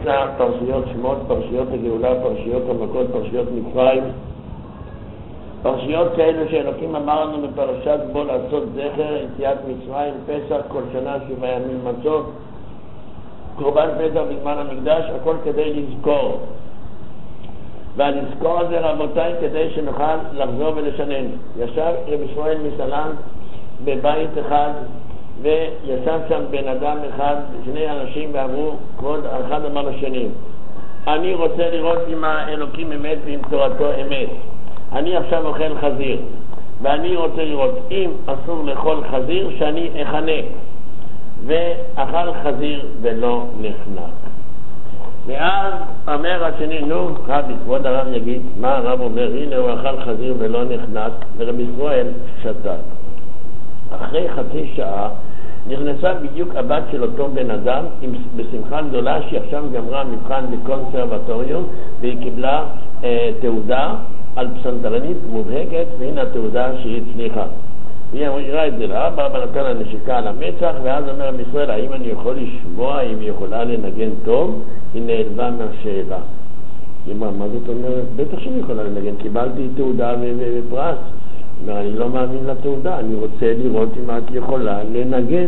באמצע פרשיות שמות, פרשיות הגאולה, פרשיות המכות, פרשיות מצרים, פרשיות כאלו שאלוקים אמר לנו בפרשת בו לעשות זכר, יציאת מצרים, פסח, כל שנה 7 ימים מצות, קורבן פסח בזמן המקדש, הכל כדי לזכור. והלזכור הזה רבותיי כדי שנוכל לחזור ולשנן. ישב רבי שמואל מסלנט בבית אחד, וישב שם בן אדם אחד, שני אנשים, ואמרו, כבוד, אחד אמר לשני, אני רוצה לראות אם האלוקים אמת ועם תורתו אמת. אני עכשיו אוכל חזיר, ואני רוצה לראות אם אסור לאכול חזיר שאני אחנק. ואכל חזיר ולא נחנק. ואז אומר השני, נו רבי, כבוד הרב יגיד, מה הרב אומר? הנה הוא אכל חזיר ולא נחנק, ורבי שמואל שתק. אחרי חצי שעה נכנסה בדיוק הבת של אותו בן אדם בשמחה גדולה, שהיא עכשיו גמרה מבחן בקונסרבטוריום, והיא קיבלה תעודה על פסנתרנית מובהקת, והנה התעודה שהיא הצליחה. היא אמרה את זה לאבא, אבל נתן לה נשיקה על המצח, ואז אומר בישראל, האם אני יכול לשמוע אם היא יכולה לנגן טוב? היא נעלבה מהשאלה. היא אמרה, מה זאת אומרת? בטח שאני יכולה לנגן, קיבלתי תעודה ופרס. אומר, אני לא מאמין לתעודה, אני רוצה לראות אם את יכולה לנגן.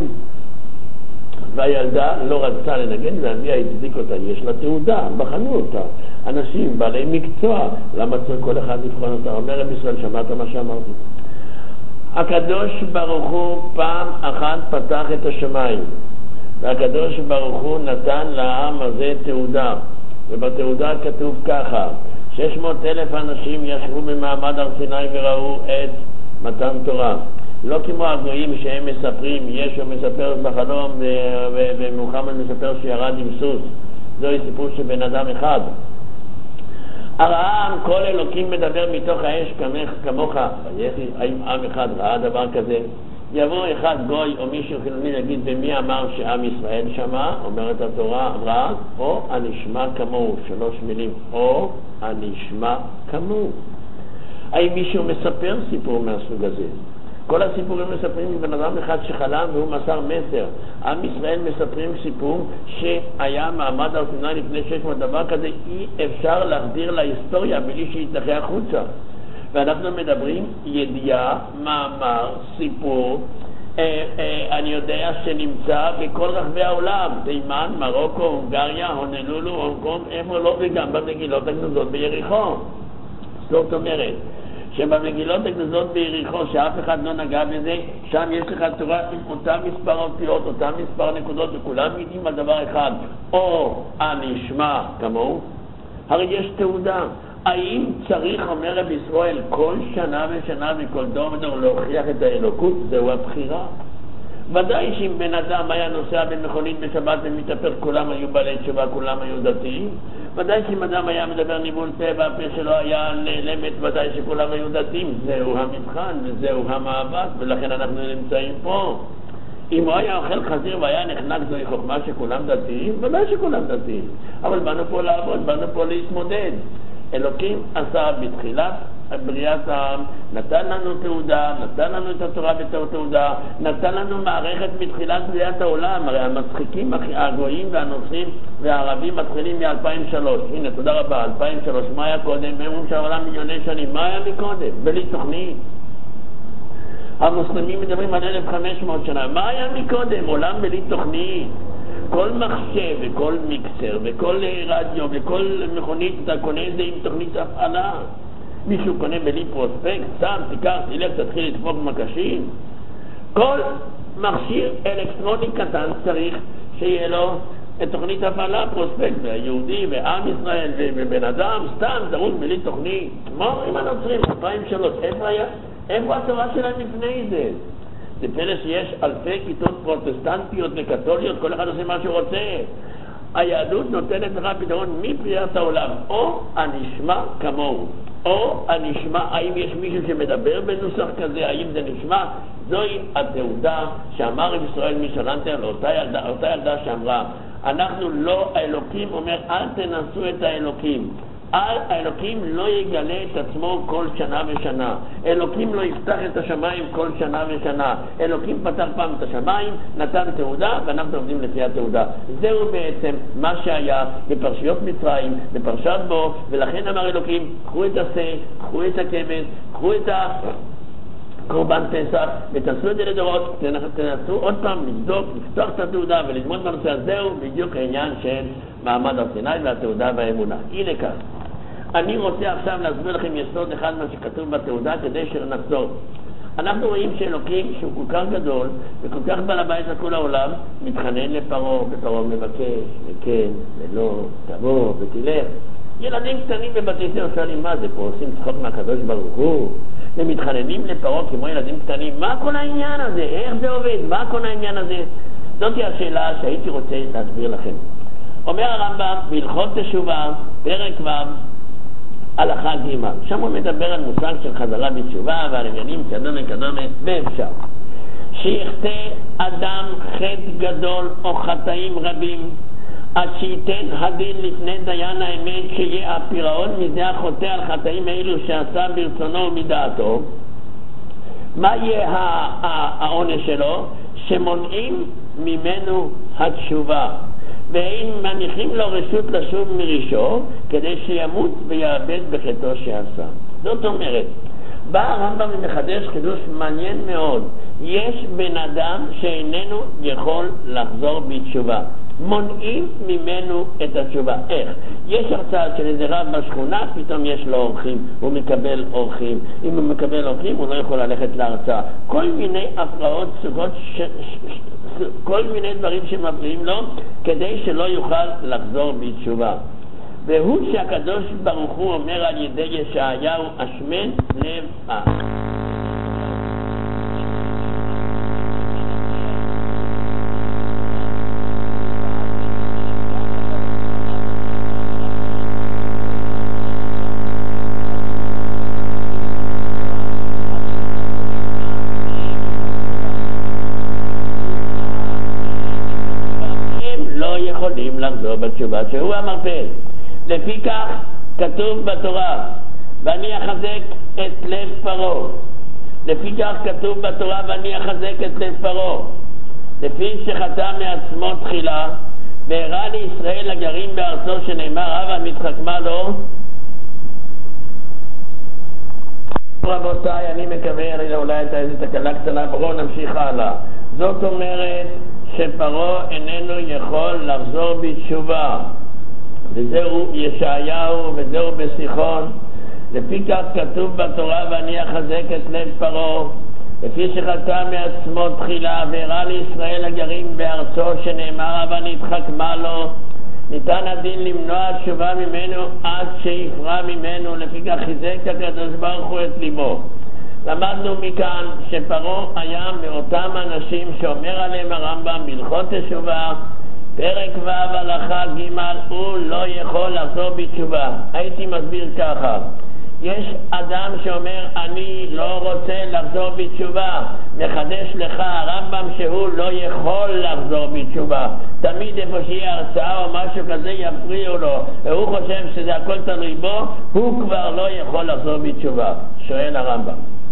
והילדה לא רצתה לנגן, והאביה הצדיק אותה, יש לה תעודה, בחנו אותה. אנשים, בעלי מקצוע, למה צריך כל אחד לבחון אותה? אומר רבי ישראל, שמעת מה שאמרתי? הקדוש ברוך הוא פעם אחת פתח את השמיים, והקדוש ברוך הוא נתן לעם הזה תעודה, ובתעודה כתוב ככה, 600,000 אנשים ישבו במעמד הר סיני וראו את מתן תורה. לא כמו הגויים שהם מספרים, ישו מספר בחלום ומוחמד מספר שירד עם סוס. זוהי סיפור של בן אדם אחד. הרעם, כל אלוקים מדבר מתוך האש כמוך. האם עם אחד ראה דבר כזה? יבוא אחד גוי או מישהו חילוני להגיד במי אמר שעם ישראל שמע, אומרת התורה, ראה, או הנשמע כמוהו, 3 מילים, או הנשמע כמוהו. האם מישהו מספר סיפור מהסוג הזה? כל הסיפורים מספרים מבן אדם אחד שחלם והוא מסר מסר. עם ישראל מספרים סיפור שהיה מעמד הר סיני לפני 600, דבר כזה אי אפשר להחדיר להיסטוריה בלי שיתלכי החוצה. ואנחנו מדברים ידיעה, מאמר, סיפור, אני יודע שנמצא בכל רחבי העולם, תימן, מרוקו, הונגריה, הונולולו, הונג קונג, איפה לא, וגם במגילות הגנוזות ביריחו. זאת אומרת שבמגילות הגנוזות ביריחו, שאף אחד לא נגע בזה, שם יש לך תורה עם אותם מספר אותיות, אותם מספר נקודות, וכולם יודעים על דבר אחד, או הנשמע כמוהו. הרי יש תעודה. האם צריך, אומר רבי ישראל, כל שנה ושנה וכל דור ודור להוכיח את האלוקות? זהו הבחירה. ודאי שאם בן אדם היה נוסע במכונית בשבת ומתאפר, כולם היו בעלי תשובה, כולם היו דתיים. ודאי שאם אדם היה מדבר ניבול פה והפה שלו היה נעלמת, ודאי שכולם היו דתיים. זהו המבחן וזהו המאבק, ולכן אנחנו נמצאים פה. אם הוא היה אוכל חזיר והיה נחנק, זוהי חוכמה שכולם דתיים? ודאי שכולם דתיים. אבל באנו פה לעבוד, באנו פה להתמודד. אלוקים עשה בתחילת בריאת העם, נתן לנו תעודה, נתן לנו את התורה בתור תעודה, נתן לנו מערכת בתחילת בריאת העולם. הרי המצחיקים, הגויים והנוצרים והערבים מתחילים מ-2003. הנה, תודה רבה, 2003. מה היה קודם? הם אומרים שהעולם מיליוני שנים. מה היה מקודם? בלי תוכנית. המוסלמים מדברים על 1500 שנה. מה היה מקודם? עולם בלי תוכנית. כל מחשב וכל מיקסר וכל רדיו וכל מכונית אתה קונה את זה עם תוכנית הפעלה. מישהו קונה בלי פרוספקט, סתם תיקח, תלך, תתחיל לדפוק מקשים. כל מכשיר אלקטרוני קטן צריך שיהיה לו את תוכנית הפעלה, פרוספקט, והיהודי ועם ישראל ובן אדם סתם זרוק בלי תוכנית. כמו אם הנוצרים 2003, איפה התורה שלהם לפני זה? זה פלא שיש אלפי כיתות פרוטסטנטיות וקתוליות, כל אחד עושה מה שהוא רוצה. היהדות נותנת לך פתרון מבריאת העולם, או הנשמע כמוהו, או הנשמע, האם יש מישהו שמדבר בנוסח כזה, האם זה נשמע? זוהי התעודה שאמר רבי ישראל מסלנט לאותה ילדה שאמרה, אנחנו לא האלוקים, אומר אל תנסו את האלוקים. האלוקים לא יגלה את עצמו כל שנה ושנה. אלוקים לא יפתח את השמיים כל שנה ושנה. אלוקים פתח פעם את השמיים, נתן תעודה, ואנחנו עובדים לפי התעודה. זהו בעצם מה שהיה בפרשיות מצרים, בפרשת בו, ולכן אמר אלוקים, קחו את השה, קחו את הכבש, קחו את קורבן פסח, ותעשו את זה לדורות, תנסו עוד פעם לבדוק, לפתוח את התעודה וללמוד בנושא הזה. זהו בדיוק העניין של מעמד הר סיני והתעודה והאמונה. הנה כאן. אני רוצה עכשיו להסביר לכם יסוד אחד מה שכתוב בתעודה כדי שנחזור. אנחנו רואים שאלוקים שהוא כל כך גדול וכל כך בעל הבית לכל העולם מתחנן לפרעה, ופרעה מבקש וכן ולא, תבוא ותלך. ילדים קטנים בבתי ספר שואלים מה זה פה, עושים צחוק מהקדוש ברוך הוא ומתחננים לפרעה כמו ילדים קטנים. מה כל העניין הזה? איך זה עובד? מה כל העניין הזה? זאת היא השאלה שהייתי רוצה להסביר לכם. אומר הרמב"ם בהלכות תשובה פרק ו' הלכה ג', שם הוא מדבר על מושג של חזרה בתשובה ועל עניינים כדומה ואפשר שיחטא אדם חטא גדול או חטאים רבים עד שייתן הדין לפני דיין האמת שיהיה הפירעון מזה החוטא על חטאים אלו שעשה ברצונו ומדעתו. מה יהיה העונש שלו? שמונעים ממנו התשובה ואין מניחים לו רשות לשוב מראשו כדי שימות ויאבד בחטאו שעשה. זאת אומרת, בא הרמב"ם ומחדש חידוש מעניין מאוד. יש בן אדם שאיננו יכול לחזור בתשובה, מונעים ממנו את התשובה. איך? יש הרצאה של איזה רב בשכונה, פתאום יש לו אורחים, הוא מקבל אורחים. אם הוא מקבל אורחים הוא לא יכול ללכת להרצאה. כל מיני הפרעות סוגות, כל מיני דברים שמפריעים לו כדי שלא יוכל לחזור בתשובה. והוא שהקדוש ברוך הוא אומר על ידי ישעיהו, השמן לב בתשובה שהוא המרפא. לפי כך כתוב בתורה ואני אחזק את לב פרעה. לפי כך כתוב בתורה ואני אחזק את לב פרעה, לפי שחטא מעצמו תחילה והראה לישראל הגרים בארצו שנאמר הבה נתחכמה לו. רבותיי, אני מקווה אולי הייתה איזו תקלה קטנה, בואו נמשיך הלאה. זאת אומרת שפרעה איננו יכול לחזור בתשובה, וזהו ישעיהו וזהו בשיחון. לפי כך כתוב בתורה ואני אחזק את לב פרעה, לפי שחטא מעצמו תחילה והראה לישראל הגרים בארצו שנאמר הבה נתחכמה לו. ניתן הדין למנוע תשובה ממנו עד שיפרע ממנו. לפי כך חיזק הקדוש ברוך הוא את ליבו. למדנו מכאן שפרעה היה מאותם אנשים שאומר עליהם הרמב"ם בהלכות תשובה פרק ו' הלכה ג' הוא לא יכול לחזור בתשובה. הייתי מסביר ככה, יש אדם שאומר אני לא רוצה לחזור בתשובה, מחדש לך הרמב"ם שהוא לא יכול לחזור בתשובה. תמיד איפה שיהיה הרצאה או משהו כזה יפריעו לו והוא חושב שזה הכל תלוי בו, הוא כבר לא יכול לחזור בתשובה. שואל הרמב"ם,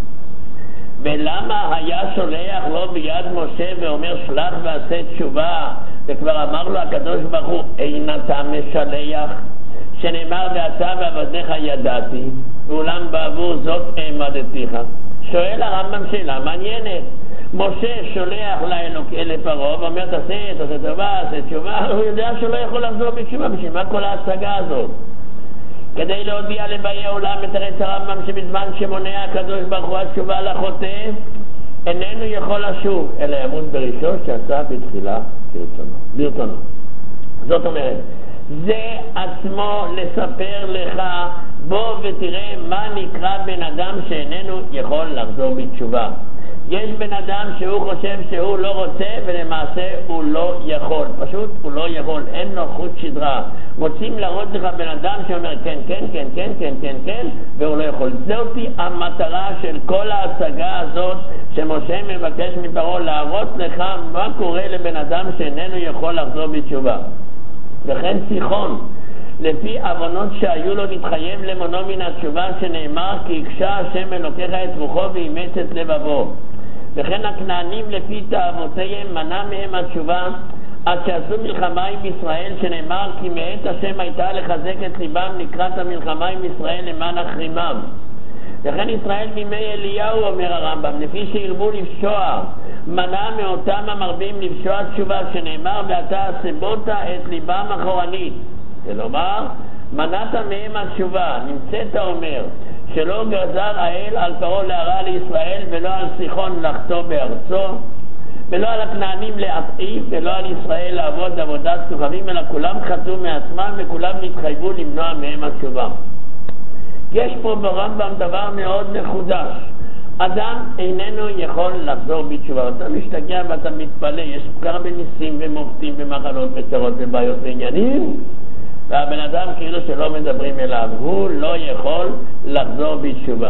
ולמה היה שולח לו ביד משה ואומר שלח ועשה תשובה, וכבר אמר לו הקדוש ברוך הוא אין אתה משלח, שנאמר ואתה ועבדיך ידעתי ואולם בעבור זאת העמדתיך. שואל הרמב"ם שאלה מעניינת. משה שולח לפרעה ואומר תעשה טובה, עשה תשובה, הוא יודע שהוא לא יכול לחזור בתשובה. בשביל מה כל ההשגה הזאת? כדי להודיע לבאי העולם את הרץ הרמב"ם שבזמן שמונע הקדוש ברוך הוא התשובה לחוטא איננו יכול לשוב אלא ימות בראשון שעשה בתחילה ברצונו. זאת אומרת, זה עצמו לספר לך בוא ותראה מה נקרא בן אדם שאיננו יכול לחזור בתשובה. יש בן אדם שהוא חושב שהוא לא רוצה ולמעשה הוא לא יכול, פשוט הוא לא יכול, אין לו חוט שדרה. רוצים להראות לך בן אדם שאומר כן כן כן כן כן כן כן והוא לא יכול. זאתי המטרה של כל ההצגה הזאת שמשה מבקש מפרעה, להראות לך מה קורה לבן אדם שאיננו יכול לחזור בתשובה. וכן סיחון לפי עוונות שהיו לו נתחייב למונו מן התשובה, שנאמר כי יקשה השם אלוקיך את רוחו ואימץ את לבבו. וכן הכנענים לפי תאוותיהם מנע מהם התשובה עד שעשו מלחמה עם ישראל, שנאמר כי מאת השם הייתה לחזק את ליבם לקראת המלחמה עם ישראל למען החרימם. וכן ישראל מימי אליהו, אומר הרמב"ם, לפי שהרבו לפשוע, מנע מאותם המרבים לפשוע תשובה, שנאמר ואתה הסבות את ליבם אחורנית. כלומר, מנעת מהם התשובה. נמצאת אומר שלא גזר האל על פרעה להרע לישראל, ולא על סיחון לחטוא בארצו, ולא על הכנענים להטעיב, ולא על ישראל לעבוד עבודת כוכבים, אלא כולם חטאו מעצמם וכולם נתחייבו למנוע מהם התשובה. יש פה ברמב"ם דבר מאוד מחודש. אדם איננו יכול לחזור בתשובה. אתה משתגע ואתה מתפלא, יש כל הרבה ניסים ומופתים ומחלות וצרות ובעיות ועניינים, והבן אדם כאילו שלא מדברים אליו, הוא לא יכול לחזור בתשובה.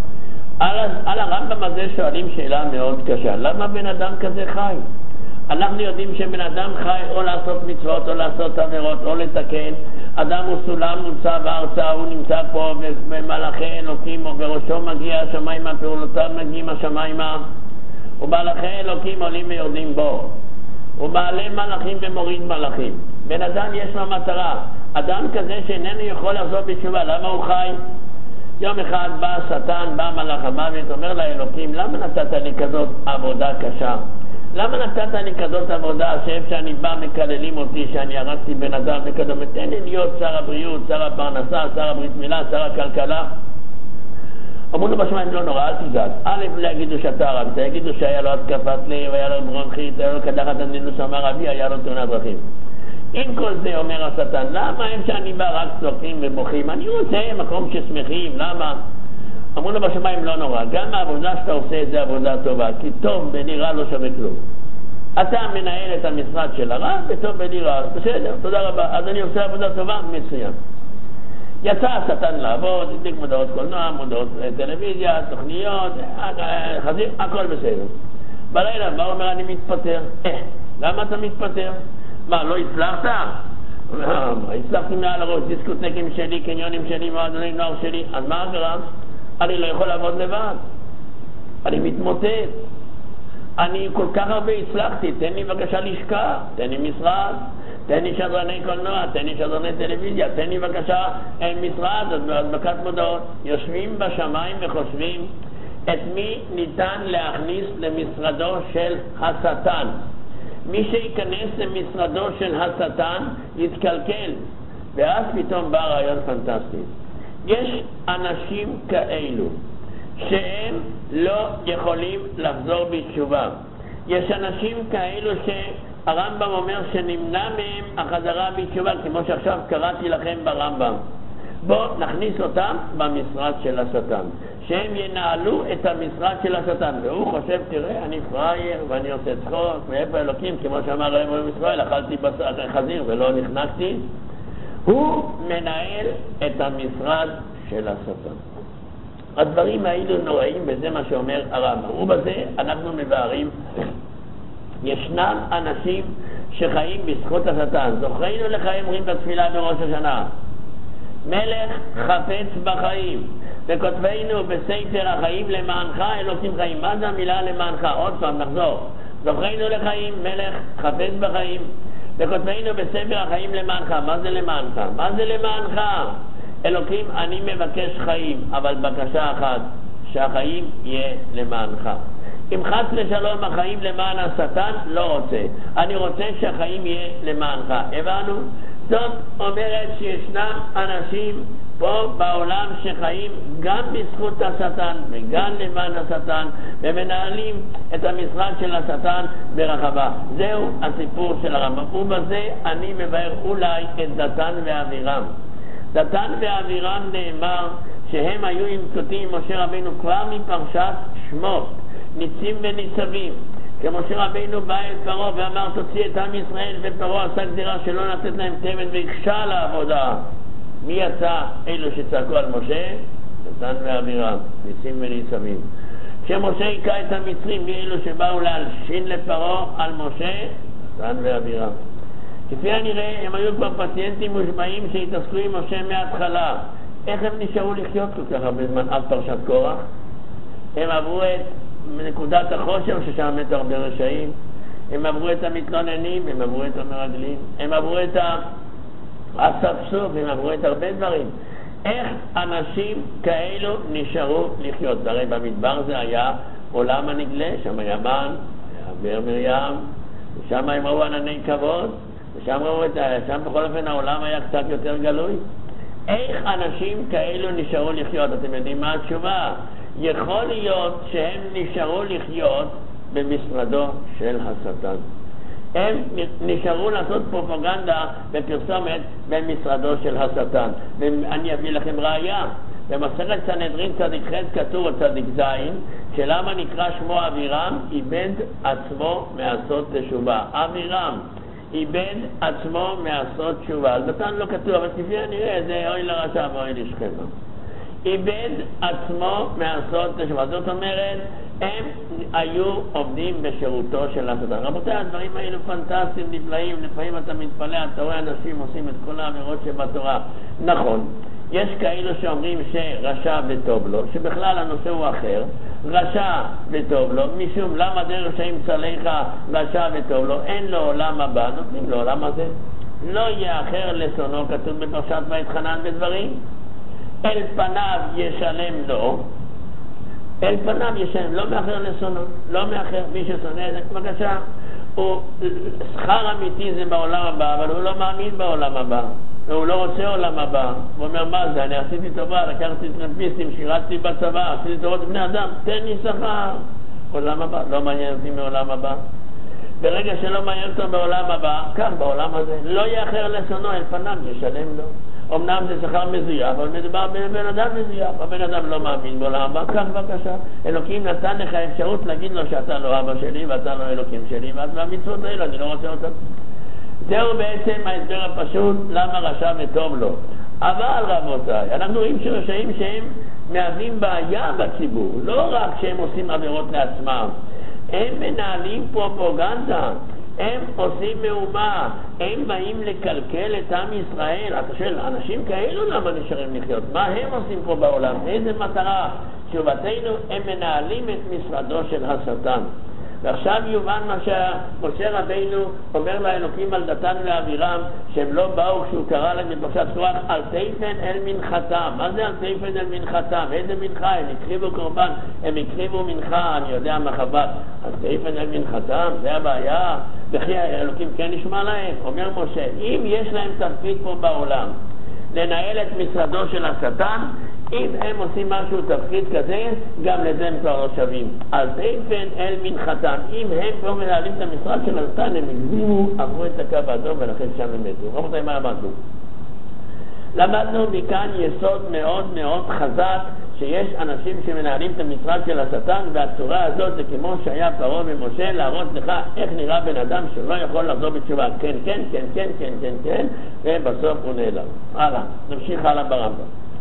על הרמב"ם הזה שואלים שאלה מאוד קשה, למה בן אדם כזה חי? אנחנו יודעים שבן אדם חי או לעשות מצוות או לעשות עבירות או לתקן. אדם הוא סולם מוצב ארצה, הוא נמצא פה ומלאכי אלוקים ובראשו מגיע השמיימה, פעולותיו מגיעים השמיימה, ומלאכי אלוקים עולים ויורדים בו, הוא מעלה מלאכים ומוריד מלאכים. בן אדם יש לו מטרה. אדם כזה שאיננו יכול לחזור בתשובה, למה הוא חי? יום אחד בא שטן, בא מלאך המוות, אומר לאלוקים, למה נתת לי כזאת עבודה קשה? למה נתת לי כזאת עבודה שאיפה שאני בא מקללים אותי שאני הרגתי בן אדם וכדומה? תן לי להיות שר הבריאות, שר הפרנסה, שר הברית מילה, שר הכלכלה. אמרו לו בשמיים, לא נורא, אל תדאג. א', לא יגידו שאתה הרגת, יגידו שהיה לו התקפת לב, היה לו ברונכית, היה לו קדחת אנדינוס המערבי, היה לו תאונת דרכים. עם כל זה אומר השטן, למה איפה שאני בא רק צוחקים ובוכים? אני רוצה מקום ששמחים, למה? אמרו לו בשמיים, לא נורא, גם העבודה שאתה עושה את זה עבודה טובה, כי טוב בלי רע לא שווה כלום. אתה מנהל את המשרד של הרע וטוב בלי רע, בסדר, תודה רבה, אז אני עושה עבודה טובה, מצוין. יצא השטן לעבוד, הדליק מודעות קולנוע, מודעות טלוויזיה, תוכניות, חזיר, הכל בסדר. בלילה בא אומר, אני מתפטר. למה אתה מתפטר? מה, לא הצלחת? הצלחתי מעל הראש, דיסקוטקים שלי, קניונים שלי, מועדוני נוער שלי, אז מה קרה? אני לא יכול לעבוד לבד, אני מתמוטט, אני כל כך הרבה הצלחתי, תן לי בבקשה לשכה, תן לי משרד, תן לי שדרני קולנוע, תן לי שדרני טלוויזיה, תן לי בבקשה משרד, אז בהדבקת מודעות. יושבים בשמיים וחושבים את מי ניתן להכניס למשרדו של השטן. מי שיכנס למשרדו של השטן יתקלקל, ואז פתאום בא רעיון פנטסטי. יש אנשים כאלו שהם לא יכולים לחזור בתשובה. יש אנשים כאלו שהרמב"ם אומר שנמנע מהם החזרה בתשובה, כמו שעכשיו קראתי לכם ברמב"ם. בואו נכניס אותם במשרד של השטן, שהם ינהלו את המשרד של השטן, והוא חושב, תראה, אני פרייר ואני עושה צחוק, ואיפה אלוקים, כמו שאמר רב ישראל, אכלתי חזיר ולא נחנקתי. הוא מנהל את המשרד של השטן. הדברים האלו נוראים, וזה מה שאומר הרמב"ם. ובזה אנחנו מבארים, ישנם אנשים שחיים בזכות השטן. זוכרנו לך, אומרים בתפילה בראש השנה, מלך חפץ בחיים, וכותבנו בספר החיים למענך אלוקים חיים. מה זה המילה למענך? עוד פעם נחזור. זוכרנו לחיים, מלך חפץ בחיים, וכותבנו בספר החיים למענך. מה זה למענך? מה זה למענך? אלוקים, אני מבקש חיים, אבל בקשה אחת, שהחיים יהיה למענך. אם חס ושלום החיים למען השטן, לא רוצה. אני רוצה שהחיים יהיה למענך. הבנו? זאת אומרת שישנם אנשים פה בעולם שחיים גם בזכות השטן וגם למען השטן, ומנהלים את המשרד של השטן ברחבה. זהו הסיפור של הרמב"ם. ובזה אני מבאר אולי את דתן ואבירם. דתן ואבירם נאמר שהם היו עם פסוקים עם משה רבינו כבר מפרשת שמות, ניצים וניצבים. כשמשה רבינו בא אל פרעה ואמר תוציא את עם ישראל, ופרעה עשה גזירה שלא נתת להם תבן והקשה לעבודה. מי יצא? אלו שצעקו על משה? דתן ואבירם, ניצים וניצבים. כשמשה היכה את המצרים, מי אלו שבאו להלשין לפרעה על משה? דתן ואבירם. כפי הנראה, הם היו כבר פציינטים מושבעים שהתעסקו עם משה מההתחלה. איך הם נשארו לחיות כל כך הרבה זמן עד פרשת קורח? הם עברו את נקודת החושר ששם מתו הרבה רשעים, הם עברו את המתלוננים, הם עברו את המרגלים, הם עברו את הספסוף, הם עברו את הרבה דברים. איך אנשים כאלו נשארו לחיות? הרי במדבר זה היה עולם הנגלה, שם היה מן, היה באר מרים, ושם הם ראו ענני כבוד, ושם בכל אופן העולם היה קצת יותר גלוי. איך אנשים כאלו נשארו לחיות? אתם יודעים מה התשובה? יכול להיות שהם נשארו לחיות במשרדו של השטן. הם נשארו לעשות פרופגנדה בפרסומת במשרדו של השטן. ואני אביא לכם ראיה. במסכת סנהדרין צדיק ח' כתוב צדיק ז', שלמה נקרא שמו אבירם? איבד עצמו מעשות תשובה. אבירם איבד עצמו מעשות תשובה. אז נתן לא כתוב, אבל כפי הנראה זה אוי לרשע ואוי לשכמה. איבד עצמו מעשות תשובה. זאת אומרת, הם היו עובדים בשירותו של השטן. רבותיי, הדברים האלו פנטסטיים, נפלאים. לפעמים אתה מתפלא, אתה רואה אנשים עושים את כל העבירות שבתורה. נכון, יש כאלו שאומרים שרשע וטוב לו, שבכלל הנושא הוא אחר. רשע וטוב לו, משום למה דרך רשעים צלעך רשע וטוב לו, אין לו עולם הבא, נותנים לו עולם הזה. לא יהיה אחר לשונאו, כתוב בפרשת ויתחנן בדברים. אל פניו ישלם לו, אל פניו ישלם, לא מאחר לשונאו, לא מאחר. מי ששונא זה בבקשה, הוא שכר אמיתי זה בעולם הבא, אבל הוא לא מאמין בעולם הבא, והוא לא רוצה עולם הבא. הוא אומר, מה זה? אני עשיתי טובה, לקחתי טרמפיסטים, שירתתי בצבא, עשיתי טובות לבני אדם, תן לי שכר. עולם הבא, לא מעניין אותי מעולם הבא. ברגע שלא מעניין אותו בעולם הבא, כך בעולם הזה, לא יאחר לשונאו, אל פניו ישלם לו. אמנם זה שכר מזויף, אבל מדובר בבן אדם מזויף. הבן אדם לא מאמין בעולם הבא, כך בבקשה. אלוקים נתן לך אפשרות להגיד לו שאתה לא אבא שלי ואתה לא אלוקים שלי, ואז מהמצוות האלה אני לא רוצה אותם. זהו בעצם ההסבר הפשוט למה רשע וטוב לו. אבל רבותיי, אנחנו רואים שרשעים שהם מהווים בעיה בציבור, לא רק שהם עושים עבירות לעצמם, הם מנהלים פרופגנדה, הם עושים מהומה, הם באים לקלקל את עם ישראל. אתה שואל, אנשים כאלו למה נשארים לחיות? מה הם עושים פה בעולם? איזה מטרה? תשובתנו, הם מנהלים את משרדו של השטן. ועכשיו יובן מה שמשה רבינו אומר לאלוקים על דתן ואבירם, שהם לא באו כשהוא קרא להם בפרשת קורח על תיפן אל מנחתם. מה זה על תיפן אל מנחתם? איזה מנחה? הם הקריבו קורבן, הם הקריבו מנחה, אני יודע מחבת. על תיפן אל מנחתם, זה הבעיה. וכי האלוקים כן נשמע להם? אומר משה, אם יש להם תפקיד פה בעולם לנהל את משרדו של השטן, אם הם עושים משהו תפקיד כזה, גם לזה הם כבר לא שווים. אז איפן אל מנחתם, אם הם כבר מנהלים את המשרד של השטן, הם הגזימו, עברו את הקו האדום ולכן שם הם מתו. רבותיי, מה למדנו? למדנו מכאן יסוד מאוד מאוד חזק, שיש אנשים שמנהלים את המשרד של השטן, והצורה הזאת זה כמו שהיה פרעה ומשה, להראות לך איך נראה בן אדם שלא יכול לחזור בתשובה. כן, כן, כן, כן, כן, כן, כן, ובסוף הוא נעלם. הלאה, נמשיך הלאה ברמב"ם.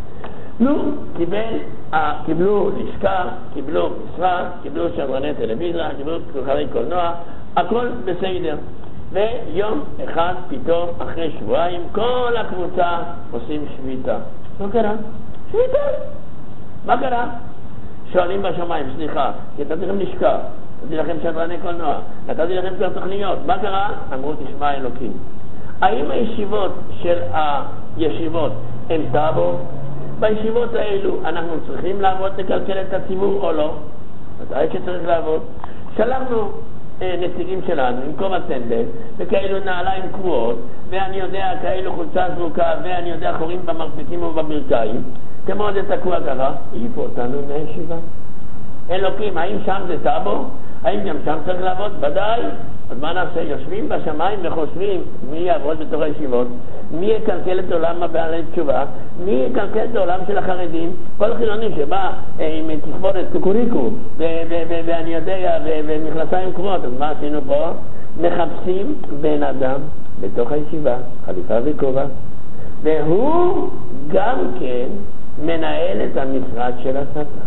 קיבלו לשכה, קיבלו משרד, קיבלו שדרני טלוויזיה, קיבלו כוכבי קולנוע, הכל בסדר. ויום אחד פתאום אחרי שבועיים כל הקבוצה עושים שביתה. מה קרה? שביתה? מה קרה? שואלים בשמיים, סליחה, נתתי לכם לשכה, נתתי לכם שדרני קולנוע, נתתי לכם כבר תוכניות, מה קרה? אמרו, תשמע אלוקים, האם הישיבות של הישיבות הם טאבו? בישיבות האלו אנחנו צריכים לעבוד לקלקל את הציבור או לא? מתי שצריך לעבוד? שלחנו נציגים שלנו עם כובע סנדל וכאלו נעליים קרועות, ואני יודע כאלו חולצה זרוקה, ואני יודע חורים במרפקים ובברכיים, כמו זה תקוע ככה, העיפו אותנו מהישיבה. אלוקים, האם שם זה טאבו? האם גם שם צריך לעבוד? ודאי. אז מה נעשה? יושבים בשמיים וחושבים מי יעבוד בתוך הישיבות, מי יקלקל את עולם הבעלי תשובה, מי יקלקל את העולם של החרדים, כל החילונים שבא עם תכבורת קוקוריקו ואני יודע ומכנסיים קרועות. אז מה עשינו פה? מחפשים בן אדם בתוך הישיבה, חליפה וכובע, והוא גם כן מנהל את המשרד של השטן.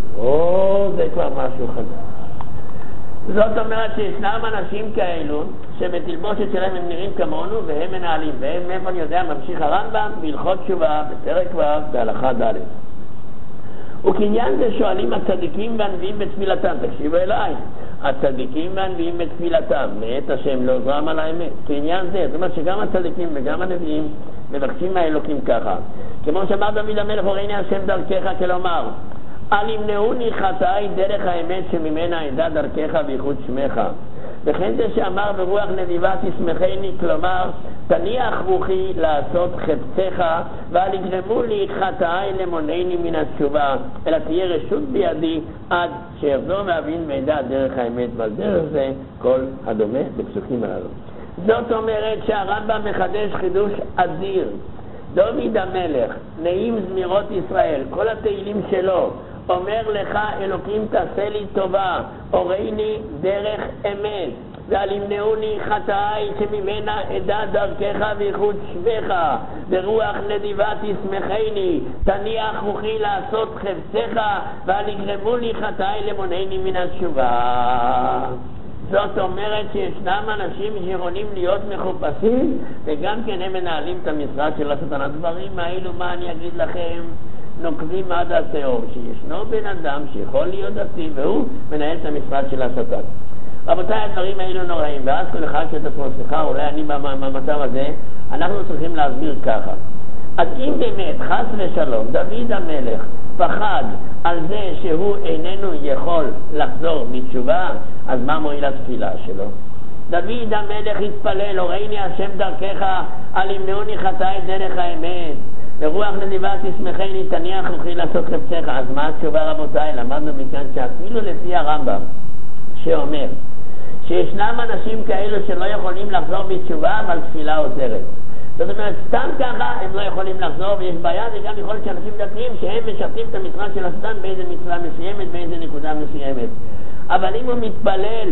זה כבר משהו חדש. זאת אומרת שישנם אנשים כאלו שבתלבושת שלהם הם נראים כמונו והם מנהלים. והם, מאיפה אני יודע, ממשיך הרמב"ם בהלכות תשובה בפרק ו' בהלכה ד'. וכעניין זה שואלים הצדיקים והנביאים בתפילתם, תקשיבו אליי, הצדיקים והנביאים בתפילתם מאת השם לעוזרם על האמת. כעניין זה, זאת אומרת שגם הצדיקים וגם הנביאים מבקשים מהאלוקים ככה, כמו שאמר דוד המלך, הוריני השם דרכך, כלומר אל ימנעוני חטאי דרך האמת שממנה ידע דרכך וייחוד שמך. וכן זה שאמר ברוח נדיבה תשמחני, כלומר תניח רוחי לעשות חפצך ואל יגרמו לי חטאי למונעני מן התשובה, אלא תהיה רשות בידי עד שיחזור ואבין וידע דרך האמת, ועל דרך זה כל הדומה בפסוקים הללו. זאת אומרת שהרמב"ם מחדש חידוש אדיר. דוד המלך, נעים זמירות ישראל, כל התהילים שלו, אומר לך אלוקים תעשה לי טובה, הוריני דרך אמת, ואל ימנעוני חטאי שממנה אדע דרכך וייחוד שמך, ברוח נדיבה תשמחני, תניח רוחי לעשות חפצך ואל יגרמו לי חטאי למונעני מן התשובה. זאת אומרת שישנם אנשים שיכולים להיות מחופשים וגם כן הם מנהלים את המשרד של השטן. הדברים האלו, מה אני אגיד לכם, נוקבים עד התהום, שישנו בן אדם שיכול להיות דתי והוא מנהל את המשרד של השטן. רבותיי, הדברים האלו נוראים, ואז כל אחד שתעצמו, סליחה, אולי אני במצב הזה, אנחנו צריכים להסביר ככה. אז אם באמת חס ושלום דוד המלך פחד על זה שהוא איננו יכול לחזור בתשובה, אז מה מועיל התפילה שלו? דוד המלך התפלל, הוריני השם דרכך, אל ימנעוני חטאי דרך האמת, ברוח נדיבה תשמחני, תניח רוחי לעשות חפצך. אז מה התשובה, רבותיי? למדנו מכאן שאפילו לפי הרמב"ם שאומר שישנם אנשים כאלו שלא יכולים לחזור בתשובה, אבל תפילה עוזרת. זאת אומרת, סתם ככה הם לא יכולים לחזור, ויש בעיה, זה גם יכול להיות שאנשים דתיים שהם משרתים את המשרד של השטן באיזה מצווה מסוימת, באיזה נקודה מסוימת. אבל אם הוא מתפלל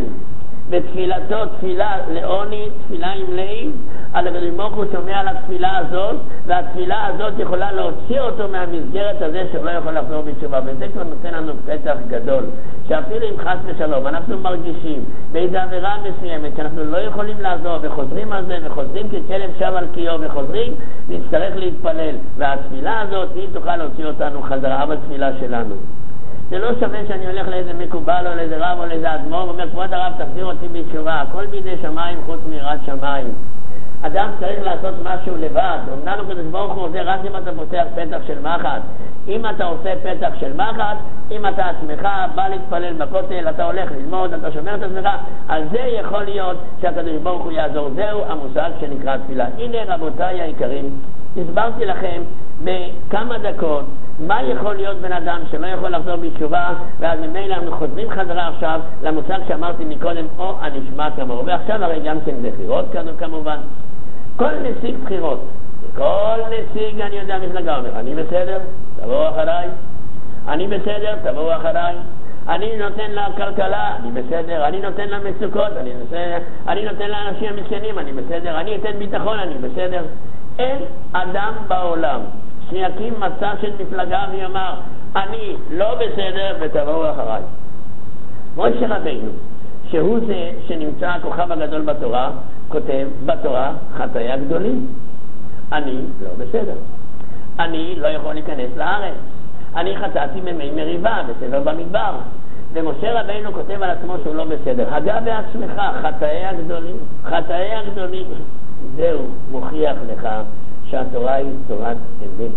בתפילתו תפילה לעוני, תפילה עם לב, על הגדול הוא שומע על התפילה הזאת, והתפילה הזאת יכולה להוציא אותו מהמסגרת הזה שלא יכול לחזור בתשובה. וזה כבר נותן לנו פתח גדול, שאפילו אם חס ושלום אנחנו מרגישים באיזו עבירה מסוימת שאנחנו לא יכולים לעזור וחוזרים על זה וחוזרים ככלב שב על קיאו וחוזרים, נצטרך להתפלל, והתפילה הזאת היא תוכל להוציא אותנו חזרה בתפילה שלנו. זה לא שווה שאני הולך לאיזה מקובל או לאיזה רב או לאיזה אדמו"ר ואומר כבוד הרב תחזיר אותי בתשובה, הכל בידי שמיים חוץ מיראת שמיים. אדם צריך לעשות משהו לבד. אמנם הקדוש ברוך הוא עוזר רק אם אתה פותח פתח של מחט. אם אתה עושה פתח של מחט, אם אתה עצמך בא להתפלל בכותל, אתה הולך ללמוד, אתה שומר את עצמך, על זה יכול להיות שהקדוש ברוך הוא יעזור. זהו המושג שנקרא תפילה. הנה רבותיי היקרים, הסברתי לכם בכמה דקות מה יכול להיות בן אדם שלא יכול לחזור בתשובה, ואז ממילא אנחנו חוזרים חזרה עכשיו למושג שאמרתי מקודם, או הנשמע כמוהו. ועכשיו הרי גם כן בחירות כמובן. כל נציג בחירות, כל נציג אני יודע מפלגה אומר, אני בסדר, תבואו אחריי, אני בסדר, תבואו אחריי, אני נותן לכלכלה, אני בסדר, אני נותן למצוקות, אני בסדר, אני נותן לאנשים המסכנים, אני בסדר, אני אתן ביטחון, אני בסדר. אין אדם בעולם שיקים מצע של מפלגה ויאמר אני לא בסדר ותבואו אחריי. משה רבינו, שהוא זה שנמצא הכוכב הגדול בתורה, כותב בתורה חטאי הגדולים. אני לא בסדר, אני לא יכול להיכנס לארץ, אני חטאתי ממי מריבה בסדר במדבר. ומשה רבינו כותב על עצמו שהוא לא בסדר. הגע בעצמך, חטאי הגדולים, חטאי הגדולים. זהו מוכיח לך שהתורה היא תורת אמת.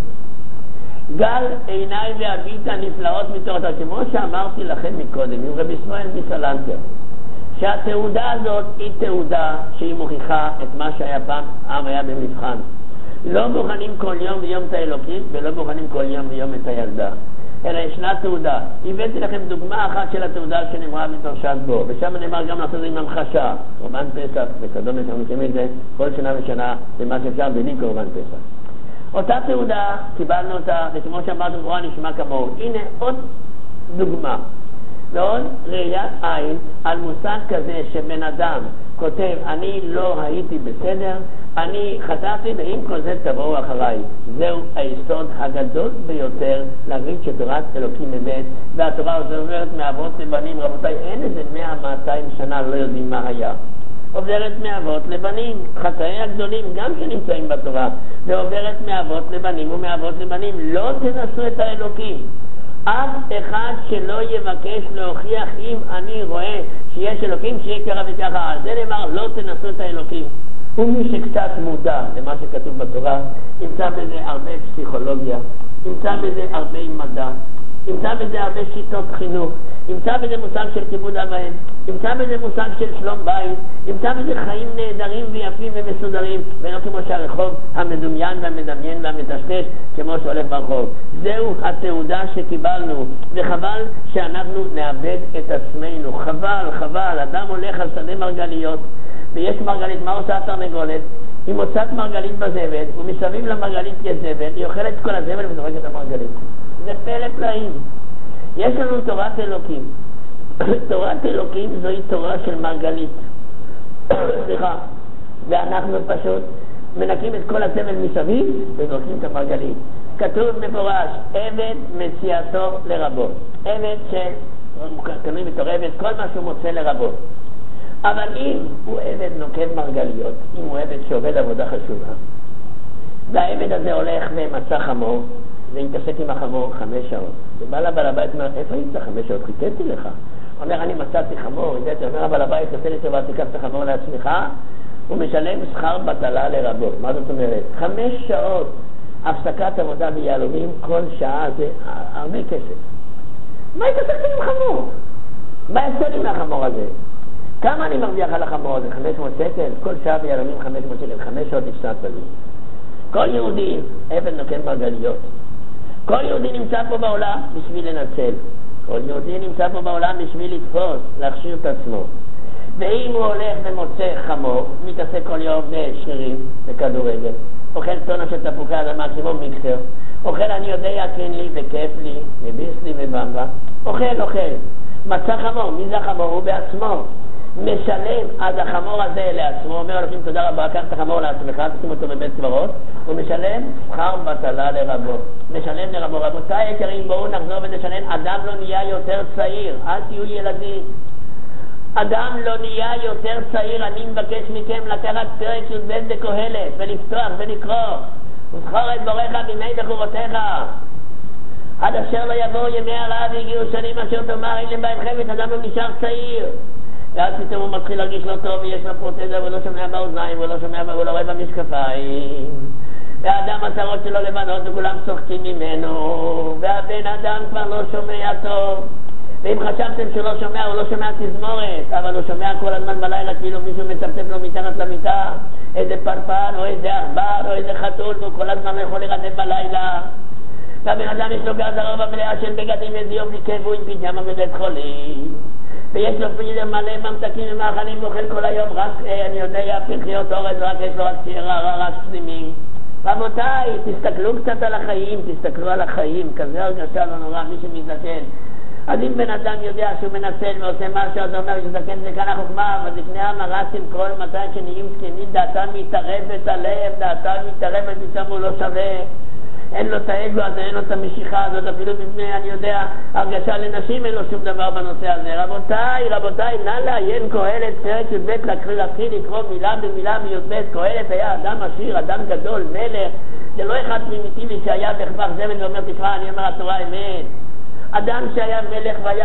גל עיניי והביט הנפלאות מתורתה, כמו שאמרתי לכם מקודם עם רבי שמואל מסלנטר, שהתעודה הזאת היא תעודה שהיא מוכיחה את מה שהיה פעם, העם היה במבחן. לא בוחנים כל יום ויום את האלוקים, ולא בוחנים כל יום ויום את הילדה, אלא ישנה תעודה. הבאתי לכם דוגמה אחת של התעודה שנאמרה בפרשת בו, ושם נאמר גם לעשות עם המחשה, קורבן פסח וכדומה, שאנחנו מכירים את זה כל שנה ושנה, ומה שאפשר בלי קורבן פסח. אותה תעודה, קיבלנו אותה, וכמו שאמרנו בקוראן נשמע כמוהו. הנה עוד דוגמה ועוד ראיית עין על מושג כזה שבן אדם כותב אני לא הייתי בסדר, אני חטאתי, ועם כל זה תבואו אחריי. זהו היסוד הגדול ביותר להגיד שתורת אלוקים אמת, והתורה עוזרת מאבות לבנים. רבותיי, אין איזה 100-200 שנה לא יודעים מה היה. עוברת מאבות לבנים. חטאי הגדולים גם שנמצאים בתורה, ועוברת מאבות לבנים ומאבות לבנים. לא תנסו את האלוקים. אף אחד שלא יבקש להוכיח אם אני רואה שיש אלוקים, שיהיה ככה וככה. זה נאמר, לא תנסו את האלוקים. ומי שקצת מודע למה שכתוב בתורה, ימצא בזה הרבה פסיכולוגיה, ימצא בזה הרבה מדע, ימצא בזה הרבה שיטות חינוך, ימצא בזה מושג של כיבוד אב ואם, ימצא בזה מושג של שלום בית, ימצא בזה חיים נהדרים ויפים ומסודרים, ולא כמו שהרחוב המדומיין והמדמיין והמטשטש כמו שהולך ברחוב. זהו התעודה שקיבלנו, וחבל שאנחנו נאבד את עצמנו. חבל, אדם הולך על שדה מרגליות, ויש מרגלית. מה עושה התרנגולת? היא מוצאת מרגלית בזבל, ומסביב למרגלית יש זבל, היא אוכלת את כל הזבל וזורקת את המרגלית. זה פלא פלאים. יש לנו תורת אלוקים. תורת אלוקים זוהי תורה של מרגלית. סליחה. ואנחנו פשוט מנקים את כל הזבל מסביב וזורקים את המרגלית. כתוב מפורש, עבד מציאתו לרבות. עבד שקנוי בתור עבד, כל מה שהוא מוצא לרבות. אבל אם הוא עבד נוקד מרגליות, אם הוא עבד שעובד עבודה חשובה, והעבד הזה הולך ומצא חמור, והתעסק עם החמור 5 שעות, ובא לבעל הבית אומר, איפה היית 5 שעות? חיכיתי לך. הוא אומר, אני מצאתי חמור, אומר הבעל הבית, תעשה לי טובה, תיקח את החמור לעצמך, הוא משלם שכר בטלה לרבות. מה זאת אומרת? 5 שעות הפסקת עבודה ביהלומים, כל שעה זה הרבה כסף. מה התעסקתי עם חמור? מה יעשה לי מהחמור הזה? כמה אני מרוויח על החמור הזה? 500 שקל? כל שעה ביהלומים 500 שקל, 5 שעות השתת בזה. כל יהודי עבד נוקד מרגליות. כל יהודי נמצא פה בעולם בשביל לנצל. כל יהודי נמצא פה בעולם בשביל לתפוס, להכשיר את עצמו. ואם הוא הולך ומוצא חמור, מתעסק כל יום בשרירים, בכדורגל, אוכל טונה של תפוחי אדמה כמו מיקסר, אוכל אני יודע כן לי וכיף לי, וביס לי ובמבה, אוכל. מצא חמור, מי זה החמור? הוא בעצמו. משלם עד החמור הזה לעצמו, אומר אלוקים תודה רבה, קח את החמור לעצמך, תשים אותו בבית קברות, הוא משלם שכר בטלה לרבות. משלם לרבות. רבותיי יקרים, בואו נחזור ונשלם. אדם לא נהיה יותר צעיר, אל תהיו ילדים. אדם לא נהיה יותר צעיר. אני מבקש מכם לקחת פרק של בן דקהלת ולפתוח ולקרוא, וזכור את בורך בימי בחורותיך, עד אשר לא יבואו ימי הרעה והגיעו שנים אשר תאמר אין להם בהם חפץ. אדם לא נשאר צעיר, ואז פתאום הוא מתחיל להרגיש לא טוב, ויש לו פרוטזה, והוא לא שומע באוזניים, והוא לא רואה במשקפיים, והאדם הצרות שלו לבנות וכולם צוחקים ממנו, והבן אדם כבר לא שומע טוב. ואם חשבתם שהוא לא שומע, הוא לא שומע תזמורת, אבל הוא שומע כל הזמן בלילה כאילו מישהו מצפצף לו מתחת למיטה, איזה פרפר או איזה עכבר או איזה חתול, והוא כל הזמן יכול להירדם בלילה. והבן אדם יש לו גרדרובה מלאה של בגדים וזיוף וכאבו עם פיג'מה בבית חולים, ויש לו פרידר מלא ממתקים ומאכלים ואוכל כל היום רק, אני יודע, פרחיות אורז, רק יש לו רק סלימים. רבותיי, תסתכלו קצת על החיים, תסתכלו על החיים, כזה הרגשה לא נורא, מי שמזדקן. אז אם בן אדם יודע שהוא מנסל ועושה משהו, אז אומר שזקן זה כאן החוכמה, אבל לפני המרסים כל מתי שנהיים זקנים, דעתם מתערבת הלב, דעתם מתערבת משם הוא לא שווה. אין לו את האגו הזה, אין לו את המשיכה הזאת, אפילו בפני, אני יודע, הרגשה לנשים אין לו שום דבר בנושא הזה. רבותיי, נא לעיין קהלת, פרק י"ב, להתחיל לקרוא מילה במילה מי"ב. קהלת היה אדם עשיר, אדם גדול, מלך. זה לא אחד פרימיטיבי שהיה בכבח זבל ואומר, תשמע, אני אומר התורה אמת. אדם שהיה מלך והיה